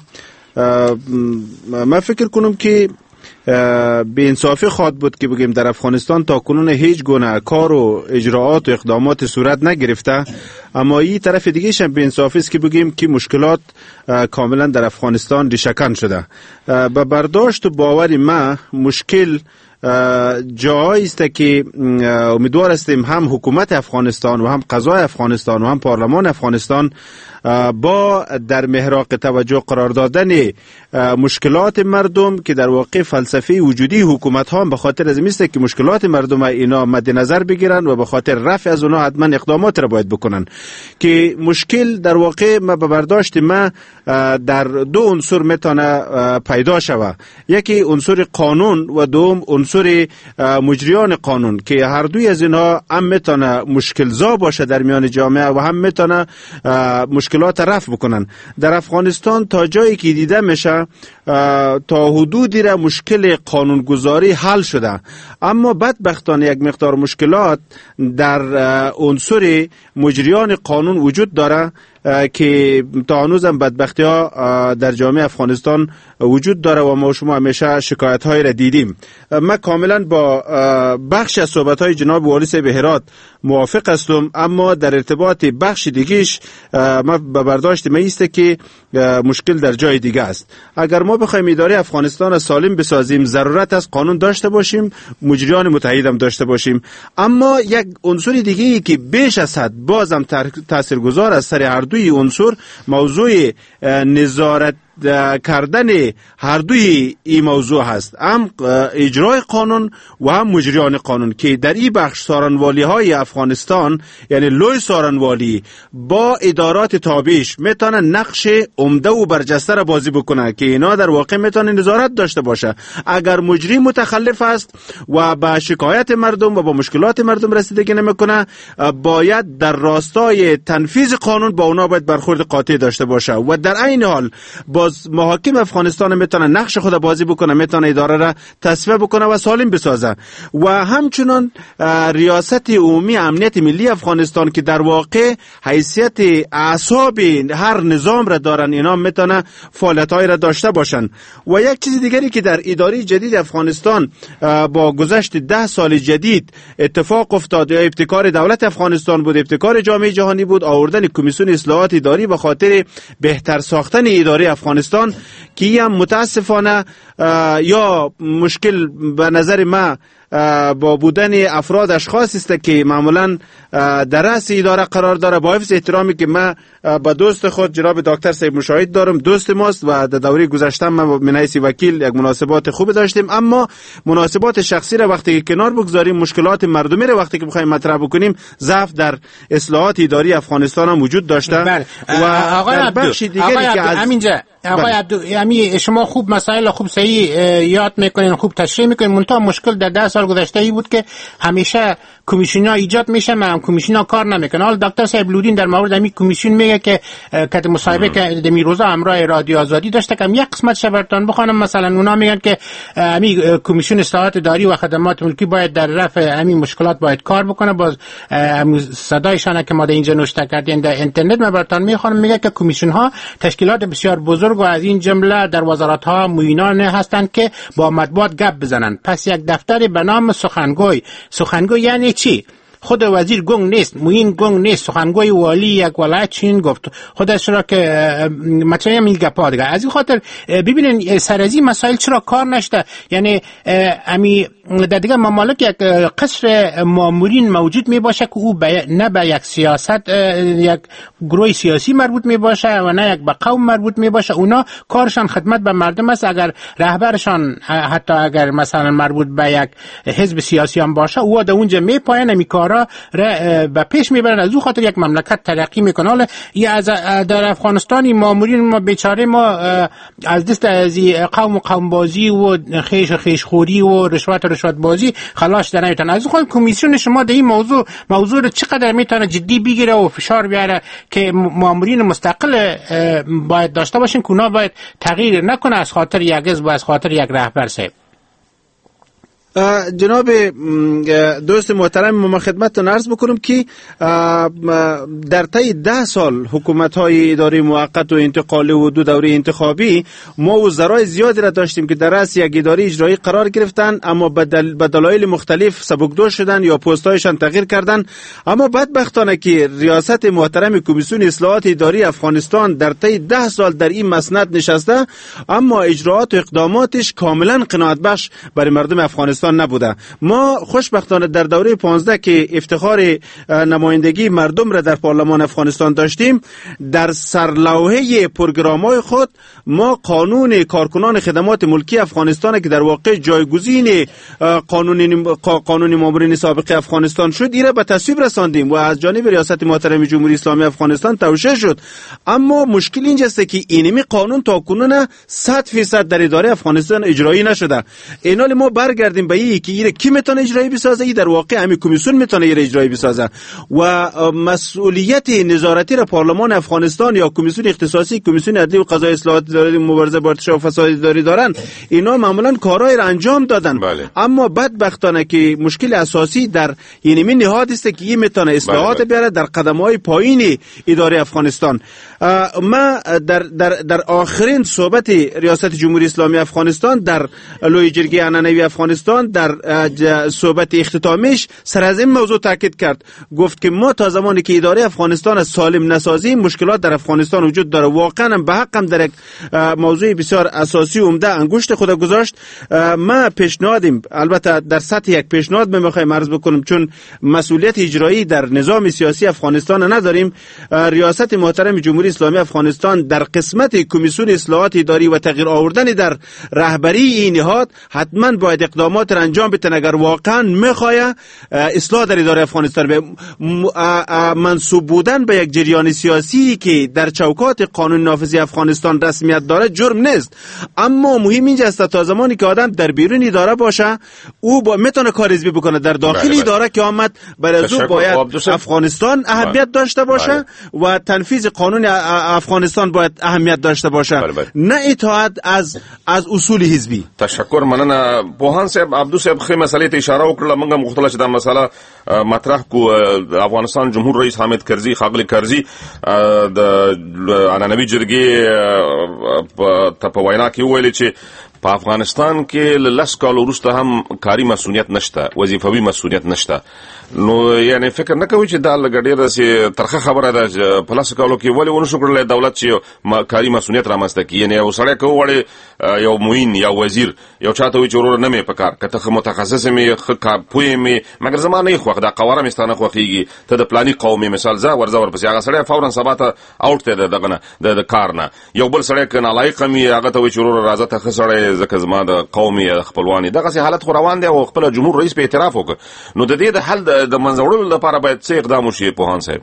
من فکر کنم که به انصافی خواد بود که بگیم در افغانستان تا کنون هیچ گونه کار و اجراعات و اقدامات صورت نگرفته، اما این طرف دیگه هم به انصافی است که بگیم که مشکلات کاملا در افغانستان ریشه‌کن شده. به برداشت و باور ما مشکل جایی است که امیدوار هستیم هم حکومت افغانستان و هم قضای افغانستان و هم پارلمان افغانستان با در محراق توجه قرار دادن مشکلات مردم که در واقع فلسفه وجودی حکومت ها به خاطر از این است که مشکلات مردم اینا مد نظر بگیرن و به خاطر رفع از اونها حتما اقدامات را باید بکنن. که مشکل در واقع ما به برداشت ما در 2 عنصر میتونه پیدا شود، یکی عنصر قانون و دوم عنصر مجریان قانون که هر دوی از اینها هم میتونه مشکل زا باشه در میان جامعه و هم میتونه مشکلات رفع بکنن. در افغانستان تا جایی که دیده میشه تا حدودی را مشکل قانونگذاری حل شده، اما بدبختانه یک مقدار مشکلات در عنصر مجریان قانون وجود داره که تا هنوز هم بدبختی ها در جامعه افغانستان وجود داره و ما شما همیشه شکایت های را دیدیم. من کاملا با بخش از صحبت های جناب والی صاحب هرات موافق هستم، اما در ارتباط بخش دیگیش ما به برداشت ما است که مشکل در جای دیگه است. اگر ما بخوایم اداره افغانستان سالم بسازیم ضرورت است قانون داشته باشیم، مجریان متحد هم داشته باشیم، اما یک عنصر دیگه ای که بیش از حد بازم تاثیرگذار است سر هر دوی عنصر موضوع کردن هر دوی این موضوع هست، هم اجرای قانون و هم مجریان قانون، که در این بخش سارنوالی های افغانستان یعنی لوی سارنوالی با ادارات تابعش میتونه نقش عمده و برجسته را بازی بکنه که اینا در واقع میتونه نظارت داشته باشه. اگر مجری متخلف است و به شکایت مردم و با مشکلات مردم رسیدگی نمیکنه، باید در راستای تنفیذ قانون با اونا باید برخورد قاطع داشته باشه و در عین حال باز محاکم افغانستان میتونه نقش خود بازی بکنه، میتونه اداره را تصفیه بکنه و سالم بسازه. و همچنان ریاست عمومی امنیت ملی افغانستان که در واقع حیثیت اعصاب هر نظام را دارن، اینا میتونه فعالیت‌های را داشته باشن. و یک چیز دیگری که در اداره جدید افغانستان با گذشت 10 سال جدید اتفاق افتاد، یا ابتکار دولت افغانستان بود، ابتکار جامعه جهانی بود، آوردن کمیسیون اصلاحات اداری به خاطر بهتر ساختن اداره افغانستان، که هم متاسفانه یا مشکل به نظر ما با بودن افراد اشخاص است که معمولا در رأس اداره قرار داره. با حفظ احترامی که ما با دوست خود جناب دکتر صاحب مشاهد دارم، دوست ماست و در دوره گذشته ما من حیث وکیل یک مناسبات خوب داشتیم، اما مناسبات شخصی را وقتی که کنار بگذاریم، مشکلات مردمی را وقتی که بخوایم مطرح بکنیم، ضعف در اصلاحات اداری افغانستان هم وجود داشته. و آقای بخش دیگری که از همینجا آقای عبدو شما خوب مسائل خوب صحیح یاد میکنین، خوب تشریح میکنین، منتها مشکل در 10 سال گذشته ای بود که همیشه کمیسیون‌ها ایجاد میشه، ما کمیسیون‌ها کار نمیکنن. حالا دکتر صاحب لودین در مورد همین کمیسیون میگه که کت مصاحبه که دمی روزا همراه رادیو آزادی داشته که یک قسمت براتون بخونم. مثلا اونا میگن که همین کمیسیون اصلاحات اداری و خدمات ملکی باید در رفع همین مشکلات باید کار بکنه. باز صدایشان که ما در اینجا نوشته کردیم در اینترنت ما براتون میخونم، میگه که کمیسیون‌ها تشکیلات بسیار بزرگ و از این جمله در وزارت‌ها معینان هستند که با مطبوعات گپ بزنن. پس یک دفتر به نام سخنگوی یعنی چی؟ خود وزیر گنگ نیست، معین گنگ نیست، سخنگوی والی یک ولایت چین گفت خودش را که مطمئن میل گپا دیگه. از این خاطر ببینین سر از این مسائل چرا کار نشده. یعنی امی در دیگه ممالک یک قصر مامورین موجود می باشه که او نه به یک سیاست یک گروه سیاسی مربوط می باشه و نه یک به قوم مربوط می باشه. اونا کارشان خدمت به مردم است. اگر رهبرشان حتی اگر مثلا مربوط به یک حزب سیاسی هم باشه، او در اونجا می پایان می کارا را به پیش میبرن. از او خاطر یک مملکت ترقی میکنه. حالا در افغانستانی مامورین ما بیچاره ما از دست از قوم بازی و خیش خوری و رشوت بازی خلاص در نمیتونه. از خود کمیسیون شما در این موضوع رو چقدر میتونه جدی بگیره و فشار بیاره که مامورین مستقل باید داشته باشین که اونا باید تغییر نکنه از خاطر یک حزب و از خاطر یک رهبر صاحب. جناب دوست محترم، ما خدمتتون عرض بکنم که در طی 10 سال حکومت‌های اداری موقت و انتقالی و 2 دوره انتخابی ما وزرای زیادی را داشتیم که در رأس یک اداره اجرایی قرار گرفتن، اما به دلایل مختلف سبکدوش شدن یا پست‌هایشان تغییر کردن. اما بدبختانه که ریاست محترم کمیسیون اصلاحات اداری افغانستان در طی 10 سال در این مسند نشسته، اما اجراءات و اقداماتش کاملا قناعت بخش برای مردم افغانستان نبوده. ما خوشبختانه در دوره 15 که افتخار نمایندگی مردم را در پارلمان افغانستان داشتیم، در سرلوحه پروگرام‌های خود ما قانون کارکنان خدمات ملکی افغانستان که در واقع جایگزین قانون مامورین سابق افغانستان شد، این را به تصویب رساندیم و از جانب ریاست محترم جمهوری اسلامی افغانستان توشیح شد. اما مشکل اینجاست که اینمی قانون تاکنون 100% در اداره افغانستان اجرایی نشده. اینال ما برگردیم به این که این کی میتونه اجرایی بسازه؟ این در واقع همین کمیسیون میتونه این اجرایی بسازه و مسئولیت نظارتی را پارلمان افغانستان یا کمیسیون اختصاصی، کمیسیون عدلی و قضایی اصلاحات اداری مبارزه با ارتشاء و فساد اداری دارن. اینا معمولا کارهای را انجام دادن. اما بدبختانه که مشکل اساسی در اینمی نهاد است که این میتونه اصلاحات بیاره در قدم‌های پایین اداره افغانستان. ما در آخرین صحبت ریاست جمهوری اسلامی افغانستان در لوی جرگه عنعنوی افغانستان افغانستان در صحبت اختتامیش سر از این موضوع تاکید کرد. گفت که ما تا زمانی که اداره افغانستان از سالم نسازی، مشکلات در افغانستان وجود داره. واقعا به حقم در یک موضوع بسیار اساسی و عمده انگشت خود گذاشت. ما پیشنهادیم، البته در سطح یک پیشنهاد میخوایم عرض بکنم، چون مسئولیت اجرایی در نظام سیاسی افغانستان نداریم. ریاست محترم جمهوری اسلامی افغانستان در قسمت کمیسیون اصلاحات اداری و تغییر آوردن در رهبری این نهاد حتما باید اقدامات را انجام بده اگر واقعا میخواد اصلاح در اداره افغانستان به منسوب بودن به یک جریان سیاسی که در چوکات قانون نافذی افغانستان رسمیت داره جرم نیست، اما مهم اینجا است تا زمانی که آدم در بیرون اداره باشه او میتونه کار حزبی بکنه. در داخل اداره که آمد برای او باید افغانستان اهمیت داشته باشه و تنفیذ قانون افغانستان باید اهمیت داشته باشه، نه اطاعت از اصول حزبی. تشکر، مننه. پوهان صاحب، عبدو صاحب خې مسلې ته اشاره وکړه. موږ مختلفه چې دا مسله مطرح کو افغانستان جمهور رئیس حامد کرزي خاغلی کرزي د عنعنوي جرګې په وینا کې ویلي چې په افغانستان کې لس کال وروسته هم کاري مسؤلیت نشته، وظیفوي مسؤلیت نشته. نو یعنی فکر نه کوي چې دا لږ ډېره سي ترخه خبره ده چې په لس کالو کې ولې ونشو کړلی دولت چې کاري مسؤلیت رامنځته کړي. یعنی یو سړی که وغواړي یو معین یا وزیر یو چاته وایي چې وروره نه مې په کار که ته ښه متخصص مې ښه پوه مې مګر زما نه یې خوښ دا قواره مې ستا نه خوښېږي، ته د پلاني قوم یې مثال ځه ورځه ورپسې هغه سړی فورا سبا ته آوټ دی دغه نه د کار نه. یو بل سړی که نالایقه مې هغه ته وایي چې وروره راځه ته ښه سړی ځکه زما د قوم یې خپلوان یې. دغسې حالت خو روان دی او خپله جمهور رئیس په اعتراف وکړه. نو د دې د حل د منځه وړلو لپاره باید څه اقدام وشي پوهان صاحب؟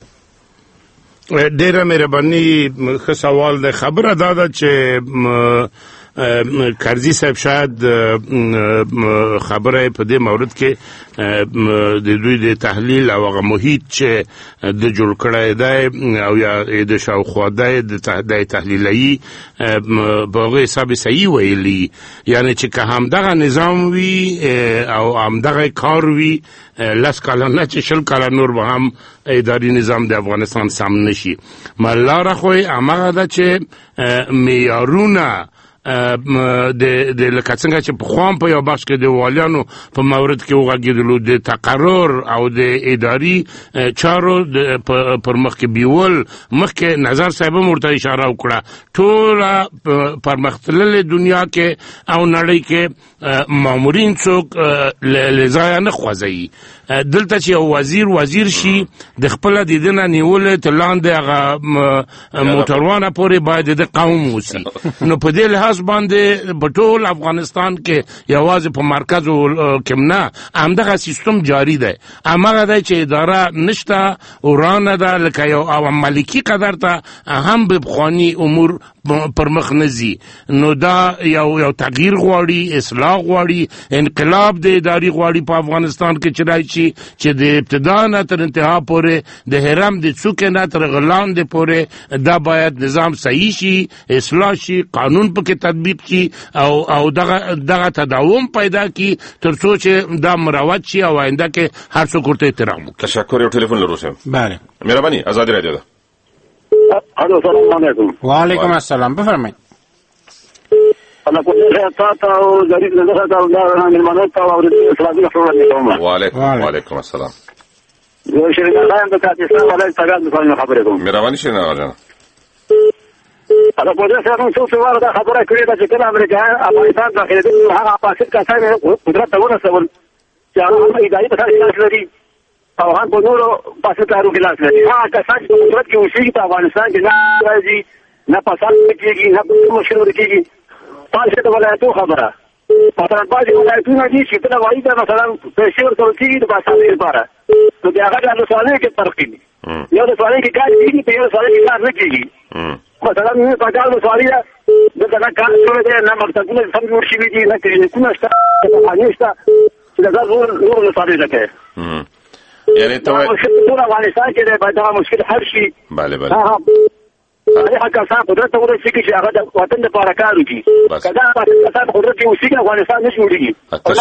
ډېره مهرباني، ښه سوال دی. خبره دا ده چې کرزي صاحب شاید خبره په دې مورد کې د دوی د تحلیل او هغه محیط چې د جوړ کړی دی او یا د شاوخوا دی د تحلیلایي په هغه حساب صحیح ویلي. یعنی چې که همدغه نظام وي او همدغه کار وي لس کاله نه چې شل کاله نور به هم اداري نظام د افغانستان سم نشي. لاره خو یې همغه ده چې معیارونه د لکه څنګه چې پخوا په یو بخش کې د والیانو په مورد کې وغږېدلو د تقرر او د اداري چارو پر مخ کې بیول مخکې نظر صاحب هم ورته اشاره وکړه. ټوله پرمختللې دنیا کې او نړۍ کې مامورین څوک له ځایه نه خوځوي. دلته چې یو وزیر شي د خپله د ده نه نیولې تر لاندې هغه موټروانه پورې باید د قوم اوسي. نو په دې لحاظ باندې په ټول افغانستان کې یوازې په مرکز کې نه همدغه سیستم جاری دی. همغه دی چې اداره نشته، ورانه ده، لکه یو ملکي قدر ته هم به پخواني امور پر مخ نزي. نو دا یو تغییر غواړي، اصلاح غواړي، انقلاب د اداري غواړي په افغانستان کې چې راشي چې د ابتدا نه تر انتها پورې د حرم د څوکې نه تر غلاندې پورې دا باید نظام صحیح شي، اصلاح شي، قانون پکې تطبیق شي او دغه تداوم پیدا کی تر څو چې دا مروج شي او آینده کې هر څوک ورته احترام وکړي. تشکر. یو ټلیفون لرو صاحب. بله مهرباني، آزادی رادیو ده. الو السلام علیکم. وعلیکم السلام، بفرمایید. انا کوم تاسو او ظریف نظر دا ملمانو ته او د اسلامي خبرونه کوم. وعلیکم السلام. یو شریک الله د پاکستان ولایت څنګه خبرې کوم. مهرباني شئ نه غواړم. انا په دې سره څو څوار دا خبره کړې ده چې کله امریکا افغانستان داخله دي هغه پاسه کسانه قدرت ته ورسول چې هغه اداري په خاطر لري او هغه په نورو پاسه کارو کې لاس لري. هغه کسان چې قدرت کې اوسېږي په افغانستان کې نه راځي نه پاسه کېږي نه مشکل کېږي. پاسه د ولایتو خبره پاتره باندې ولایتونه دي چې کله وایي دا مثلا پیسې ورکول کېږي د پاسه لپاره نو بیا هغه د سوالونو کې فرق دی. یو د سوالونو کې کار کېږي په یو سوال کې کار نه کېږي. مثلا موږ په ډول سوالي ده دا کار شروع دی نه مکتبونه سم جوړ شوي دي نه کلینیکونه شته نه شته چې دا نور سوالي ده کوي. یعنی ته ټول افغانستان کې دا مشکل حل شي. بله هغه کسان قدرت ته ورسېږي چې هغه د وطن لپاره کار وکړي. که دا کسان قدرت کې اوسېږي افغانستان نه جوړېږي.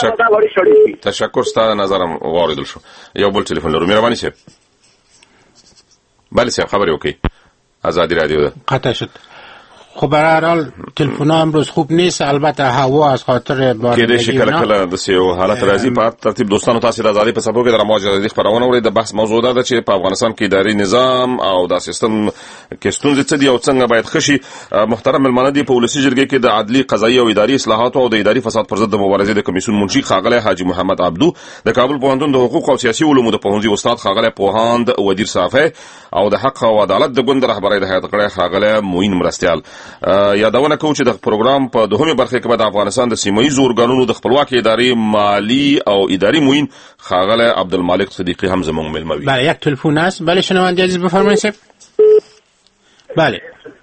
تشکر. ستا نظر هم واورېدل شو. یو بل ټلیفون لرو. مهرباني صاحب. بله صاحب خبرې وکړئ. آزادی رادیو ده. قطع شد. خب برای هر حال تلفن امروز خوب نیست، البته هوا از خاطر بارندگی کې د کله د سیو حالت راځي. په ترتیب دوستانو تاسو د ازادي په سبب کې د موجوده خبرونه ورې د بحث موضوع ده چې په افغانستان کې اداري نظام او د سیستم کې ستونزې څه دي او څنګه باید خشي. محترم ملمنه دي په ولسی جرګې کې د عدلي قضایي او اداري اصلاحات او د اداري فساد پر ضد د مبارزې د کمیسیون منشي خاغله حاجی محمد عبدو، د کابل پوهنتون د حقوق او سیاسي علومو د پوهنځي استاد خاغله پوهاند ودیر صافی او د حق او عدالت د ګوند رهبرۍ د هیئت غړی خاغله موین مرستيال. یادونه کوم چې د پروګرام په دوهمه برخه کې د افغانستان د سیمایي اورګانونو د خپلواکۍ ادارې مالی او اداري موین خاغله عبدالمالک صدیقی هم زموږ ملموي. بله یک تلفن است. بله شنونده عزیز بفرمایید. بله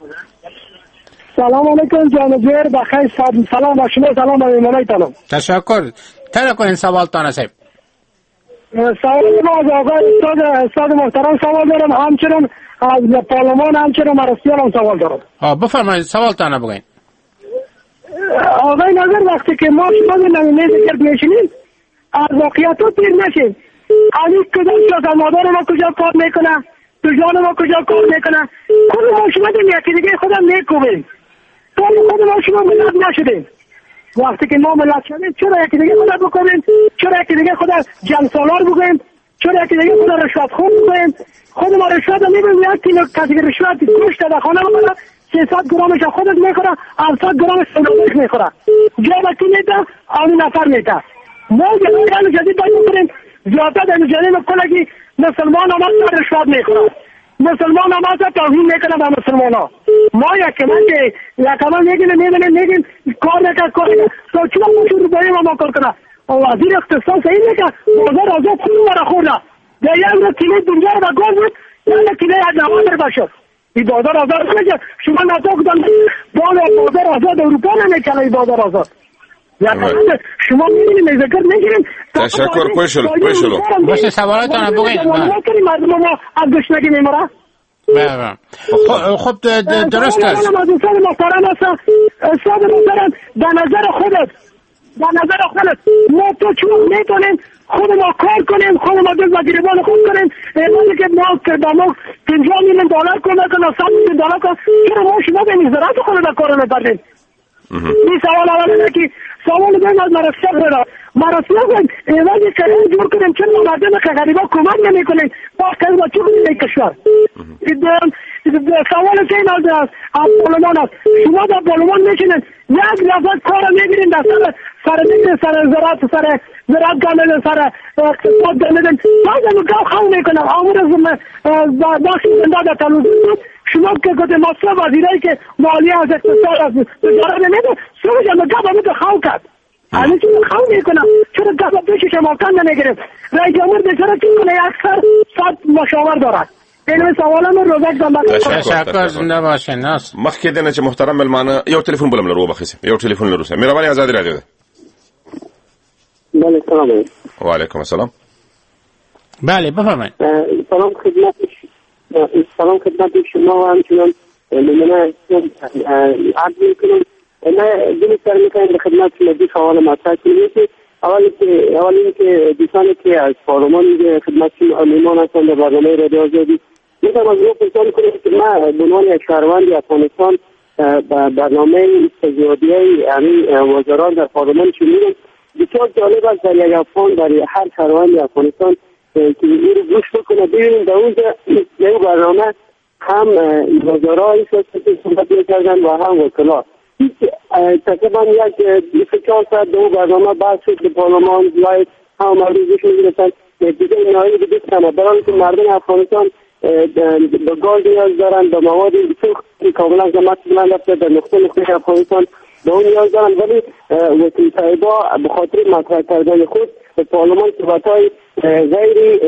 سلام علیکم جناب بخیر. سلام به شما، سلام به مهمانایتان. تشکر. طرح کنین سوالتان صاحب. سوال ما از آقای استاد محترم سوال دارم، همچنین از پارلمان همچنین مرستیال هم سوال دارم. بفرمایید سوالتان بگین. آقای نظر وقتی که ما شما نمونه ذکر میشینیم از واقعیت ها پیر نشیم. علی کدام شد مادر ما کجا کار میکنه، تو جان ما کجا کار میکنه، خود ما شما دیم یکی دیگه خودم میکوبیم. خود ما شما ملت نشدیم. وقتی که ما ملت شدیم چرا یکی دیگه خدا بکنیم، چرا یکی دیگه خدا جنگسالار بگویم، چرا یکی دیگه خدا رشوت خور بگویم. خود ما رشوت هم میبینیم یک کیلو کسی که رشوت گوشت در خانه بکنه 300 گرامش خودت میخوره، 700 گرامش سوداگرش میخوره. جا وقتی میده آنی نفر میده. ما جنگل جدید باید بکنیم زیادت این جنین کلگی مسلمان هم رشوت میخوره، مسلمان هم توهین میکنه به مسلمان ها. ما یکمان میگیم کار نکرد تو چرا مشور رو باید ما کار کنه. وزیر اقتصاد صحیح میکنه بازار آزاد خود مرا خورده در یک رو کلی دنیا رو گل بود یک کلی از نوادر باشد. این بازار آزاد نمیشه. شما نتا کدن بازار آزاد اروپا نمیکنه. این بازار آزاد شما میبینیم ذکر نگیریم. تشکر. پوشلو باشه سوالتان بگین. مردم ما از گشنگی میمره. خب درست است. استاد محترم است. استاد محترم در نظر خودت ما تو چون میتونیم خود ما کار کنیم، خود ما دل و گریبان خود کنیم. وقتی که ما 50 میلیون دلار کمک کنیم 100 میلیون دلار کنیم چرا ما شما به نظارت خود در کار نمی‌کنیم. این سوال اوله که سوال دارم از مراسم کنیم ایوازی کریم جور کنیم چون مردم که غریبا کمک نمی کنیم باز کنیم با چون این کشور. سوال که این از پارلمان است. شما در پارلمان میشینید یک نفر کار میگیرین در سر زراعت گامیدن سر اقتصاد گامیدن باز هم گاو خواهی میکنم. آمور از باشی زنده در تلویزیون بود شما که گفته مصرف وزیرایی که مالی از اقتصاد از تجارت نمیده سوش هم گاو همون که خواهی کرد. همین چون خواهی میکنم چرا گاو پیشش مکان نمیگیریم. رئیس جمهور بیچاره چی کنه اکثر صد مشاور دارد. این سوالم رو روزک زنبار تشکر. زنده باشه ناس مخکې دنه چې محترم ملمانه یو ټلیفون بلم لرو بخیسه یو ټلیفون لرو سه مهرباني آزادی راډیو ده. بله سلام علیکم. و علیکم السلام. بله بفرمایید. سلام خدمت شما و همچنان ممنون عرض میکنم. من دو سر میکنم به خدمت شما دو سوال مطرح کنیم که اول اینکه دوستانی که از پارلمان خدمت شما میمان هستند در برنامه رادیو آزادی میتونم از او پرسان کنم که من به عنوان یک شهروند افغانستان برنامه استزیادی های وزران در پارلمان شنیدم. بسیار جالب است در یک افغان در هر شهروند افغانستان که این رو گوش بکنه ببینیم در اونجا این برنامه هم وزرای سیاسی صحبت میکردن و هم وکلا. تقریبا یک 24 ساعت در برنامه بحث شد که پارلمان لایو هم مردم گوش میگرفتن. دیگه نهایی دیگه کنه برای که مردم افغانستان به گاز نیاز دارن، به مواد سوخت که کاملا زمت بلند رفته در نقطه افغانستان به اون نیاز دارن. ولی وکیل صاحبا به خاطر مطرح کردن خود به پارلمان صحبت‌های غیر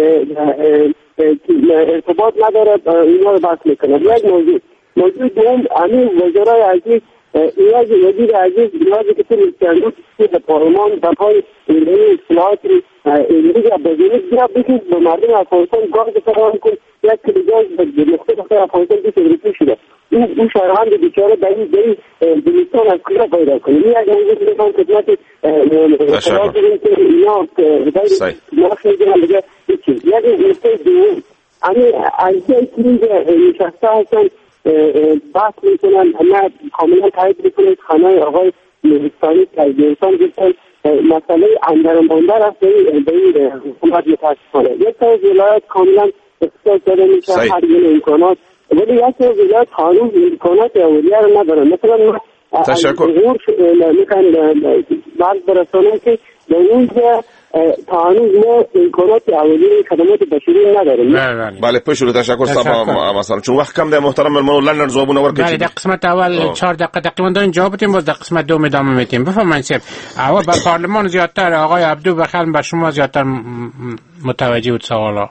ارتباط نداره اینا رو بحث میکنه. یک موضوع دوم همین وزرای عزیز ایاز وزیر عزیز ایازی که توی کندود در پارلمان در پای اصلاحات امروز بزرگ جراب بکنید به مردم افغانستان گاز فراهم کن. یک کلی گاز به نقطه افغانستان 20 روپیه شده. این شهروند بیچاره در این بلوچستان از کجا پیدا کنه. این یک موضوع میخوام خدمت اطلاع بدیم که اینا غیر معاف میگیرن دیگه هیچی. یک نقطه دوم همین عزیزی که نشسته هستن بحث میکنن، نه کاملا تایید میکنن خانه آقای نوستانی که از انسان گفتن مسئله اندرمانده رفت به این حکومت متاسفانه. یک تا از ولایت کاملا اختصاص داده میشه هر گونه امکانات، ولی یک تا از ولایت قانون امکانات اولیه رو ندارن. مثلا تشکر. میخوان مرد برسانم که در اونجا تا هنوز ما امکانات اولیه خدمات بشری نداریم. بله پشور تشکر صاحب. مثلا چون وقت کم ده محترم المنو لندن جوابونه ورکړي. بله در قسمت اول 4 دقیقه تقریبا دارین جواب بدیم، باز در قسمت دوم ادامه میدیم. بفرمایید صاحب. اول با پارلمان زیادتر آقای عبدو بخل به شما زیادتر متوجه بود سوالا.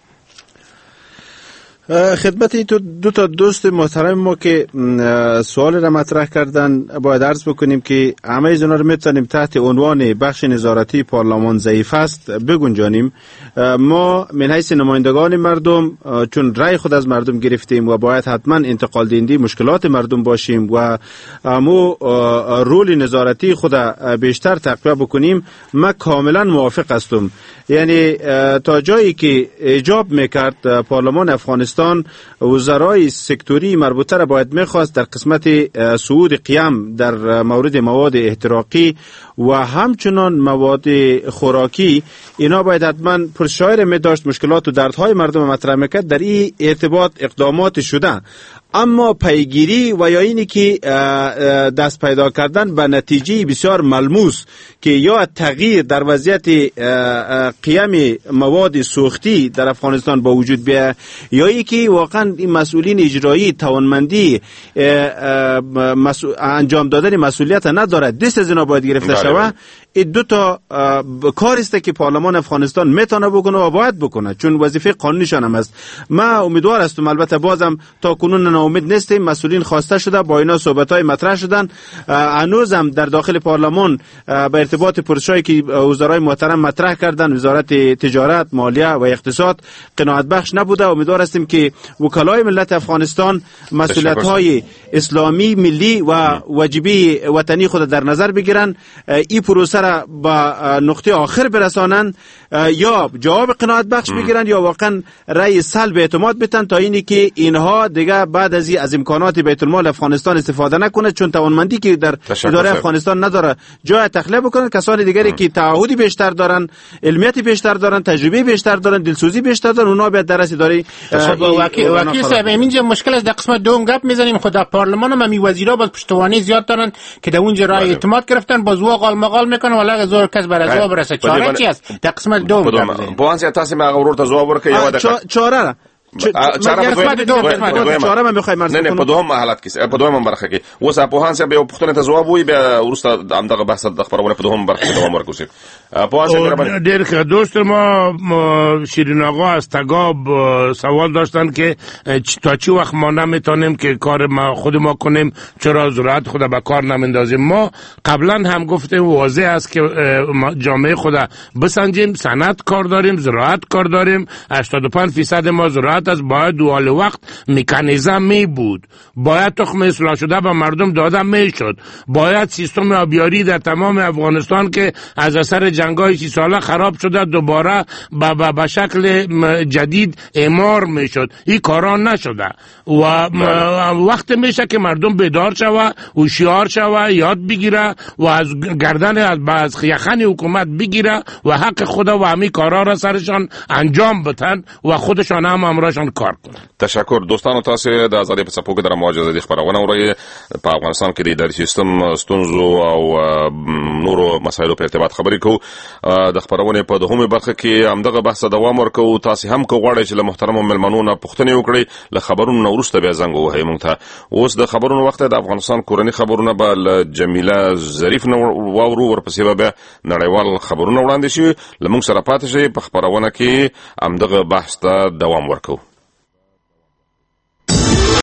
خدمت دو تا دوست محترم ما که سوال را مطرح کردن باید عرض بکنیم که همه از اونا رو میتونیم تحت عنوان بخش نظارتی پارلمان ضعیف است بگنجانیم. ما من حیث نمایندگان مردم چون رأی خود از مردم گرفتیم و باید حتما انتقال دهنده مشکلات مردم باشیم و مو رول نظارتی خود بیشتر تقویت بکنیم. من کاملا موافق هستم. یعنی تا جایی که ایجاب میکرد پارلمان افغانستان وزرای سکتوری مربوطه را باید میخواست در قسمت صعود قیام در مورد مواد احتراقی و همچنان مواد خوراکی، اینا باید حتما پرشایر می داشت، مشکلات و دردهای مردم مطرح میکرد. در این ارتباط اقدامات شده، اما پیگیری و یا اینی که دست پیدا کردن به نتیجه بسیار ملموس که یا تغییر در وضعیت قیام مواد سوختی در افغانستان با وجود بیاید، یا ای که واقعا این مسئولین اجرایی توانمندی انجام دادن مسئولیت ندارد، دست از اینا باید گرفته شود. این دو تا کار است که پارلمان افغانستان میتونه بکنه و باید بکنه، چون وظیفه قانونیشان هم است. من امیدوار هستم، البته بازم تا کنون ناامید نیستیم، مسئولین خواسته شده، با اینا صحبت‌های مطرح شدن، هنوزم در داخل پارلمان به ارتباط پرسشایی که وزرای محترم مطرح کردن، وزارت تجارت، مالیه و اقتصاد قناعت بخش نبوده. امیدوار هستیم که وکلای ملت افغانستان مسئولیت‌های اسلامی، ملی و واجبی وطنی خود در نظر بگیرن، این پروسه را به نقطه آخر برسانند، یا جواب قناعت بخش بگیرن یا واقعا رأی سلب اعتماد بتن، تا اینی که اینها دیگه بعد از امکانات بیت المال افغانستان استفاده نکنه، چون توانمندی که در اداره افغانستان نداره جای تخلیه بکنن. کسان دیگری که تعهدی بیشتر دارن، علمیت بیشتر دارن، تجربه بیشتر دارن، دلسوزی بیشتر دارن، اونها بیاد درس اداره. وکیل صاحب اینجا مشکل است. در قسمت دوم گپ میزنیم. خود در پارلمان هم وزیرا باز پشتوانه زیاد دارن که در اونجا رای اعتماد گرفتن، باز واقال مقال میکنن ولی هزار کس بر از برسه. چاره چی است؟ در قسمت دوم با انسیا تاسو ما غرور ته جواب ورکړي یو د چاره چاره من میخوایم مرز نه په دوهم حالت کې په دوهم برخه کې اوس په هانسه به پښتنه ته جواب وي به ورسته همدغه بحث د خبرونه په دوهم برخه کې دوام ورکوي. په هانسه ډېر ښه دوست ما شیرین آقا از تگاب سوال داشتن که تا چی وقت ما نمیتونیم که کار ما خود ما کنیم، چرا زراعت خود به کار نمیندازیم. ما قبلا هم گفتیم واضح است که جامعه خود بسنجیم، صنعت کار داریم، زراعت کار داریم. 85% ما زراعت از باید دوال وقت مکانیزم می بود، باید تخم اصلاح شده به مردم داده می شد، باید سیستم آبیاری در تمام افغانستان که از اثر جنگ‌های 30 ساله خراب شده دوباره به شکل جدید اعمار می شد. این کارا نشده و وقت میشه که مردم بیدار شوه، هوشیار شوه، یاد بگیره و از گردن از یخن حکومت بگیره و حق خود و همین کارا را سرشان انجام بدن و خودشان هم امرشان کار کنن. تشکر دوستانو. تاسو د ازادي په څپو کې د مواجهه د خبرونه ورې په افغانستان کې د اداري سیستم ستونزو او نورو مسایلو په ارتباط خبرې کوو. د خبرونه په دغه برخه کې همدغه بحث دوام ورکوو. تاسو هم کو غواړئ چې له محترم ملمنو نه پوښتنه وکړئ، له خبرونو وروسته بیا زنګ ووهئ مونږ ته. اوس د خبرونو وخت د افغانستان کورنی خبرونه به جمیله ظریف نو واورو، ورپسې به نړیوال خبرونه وړاندې شي. لمونږ سره پاتې شئ، په خبرونه کې همدغه بحث ته دوام ورکوو.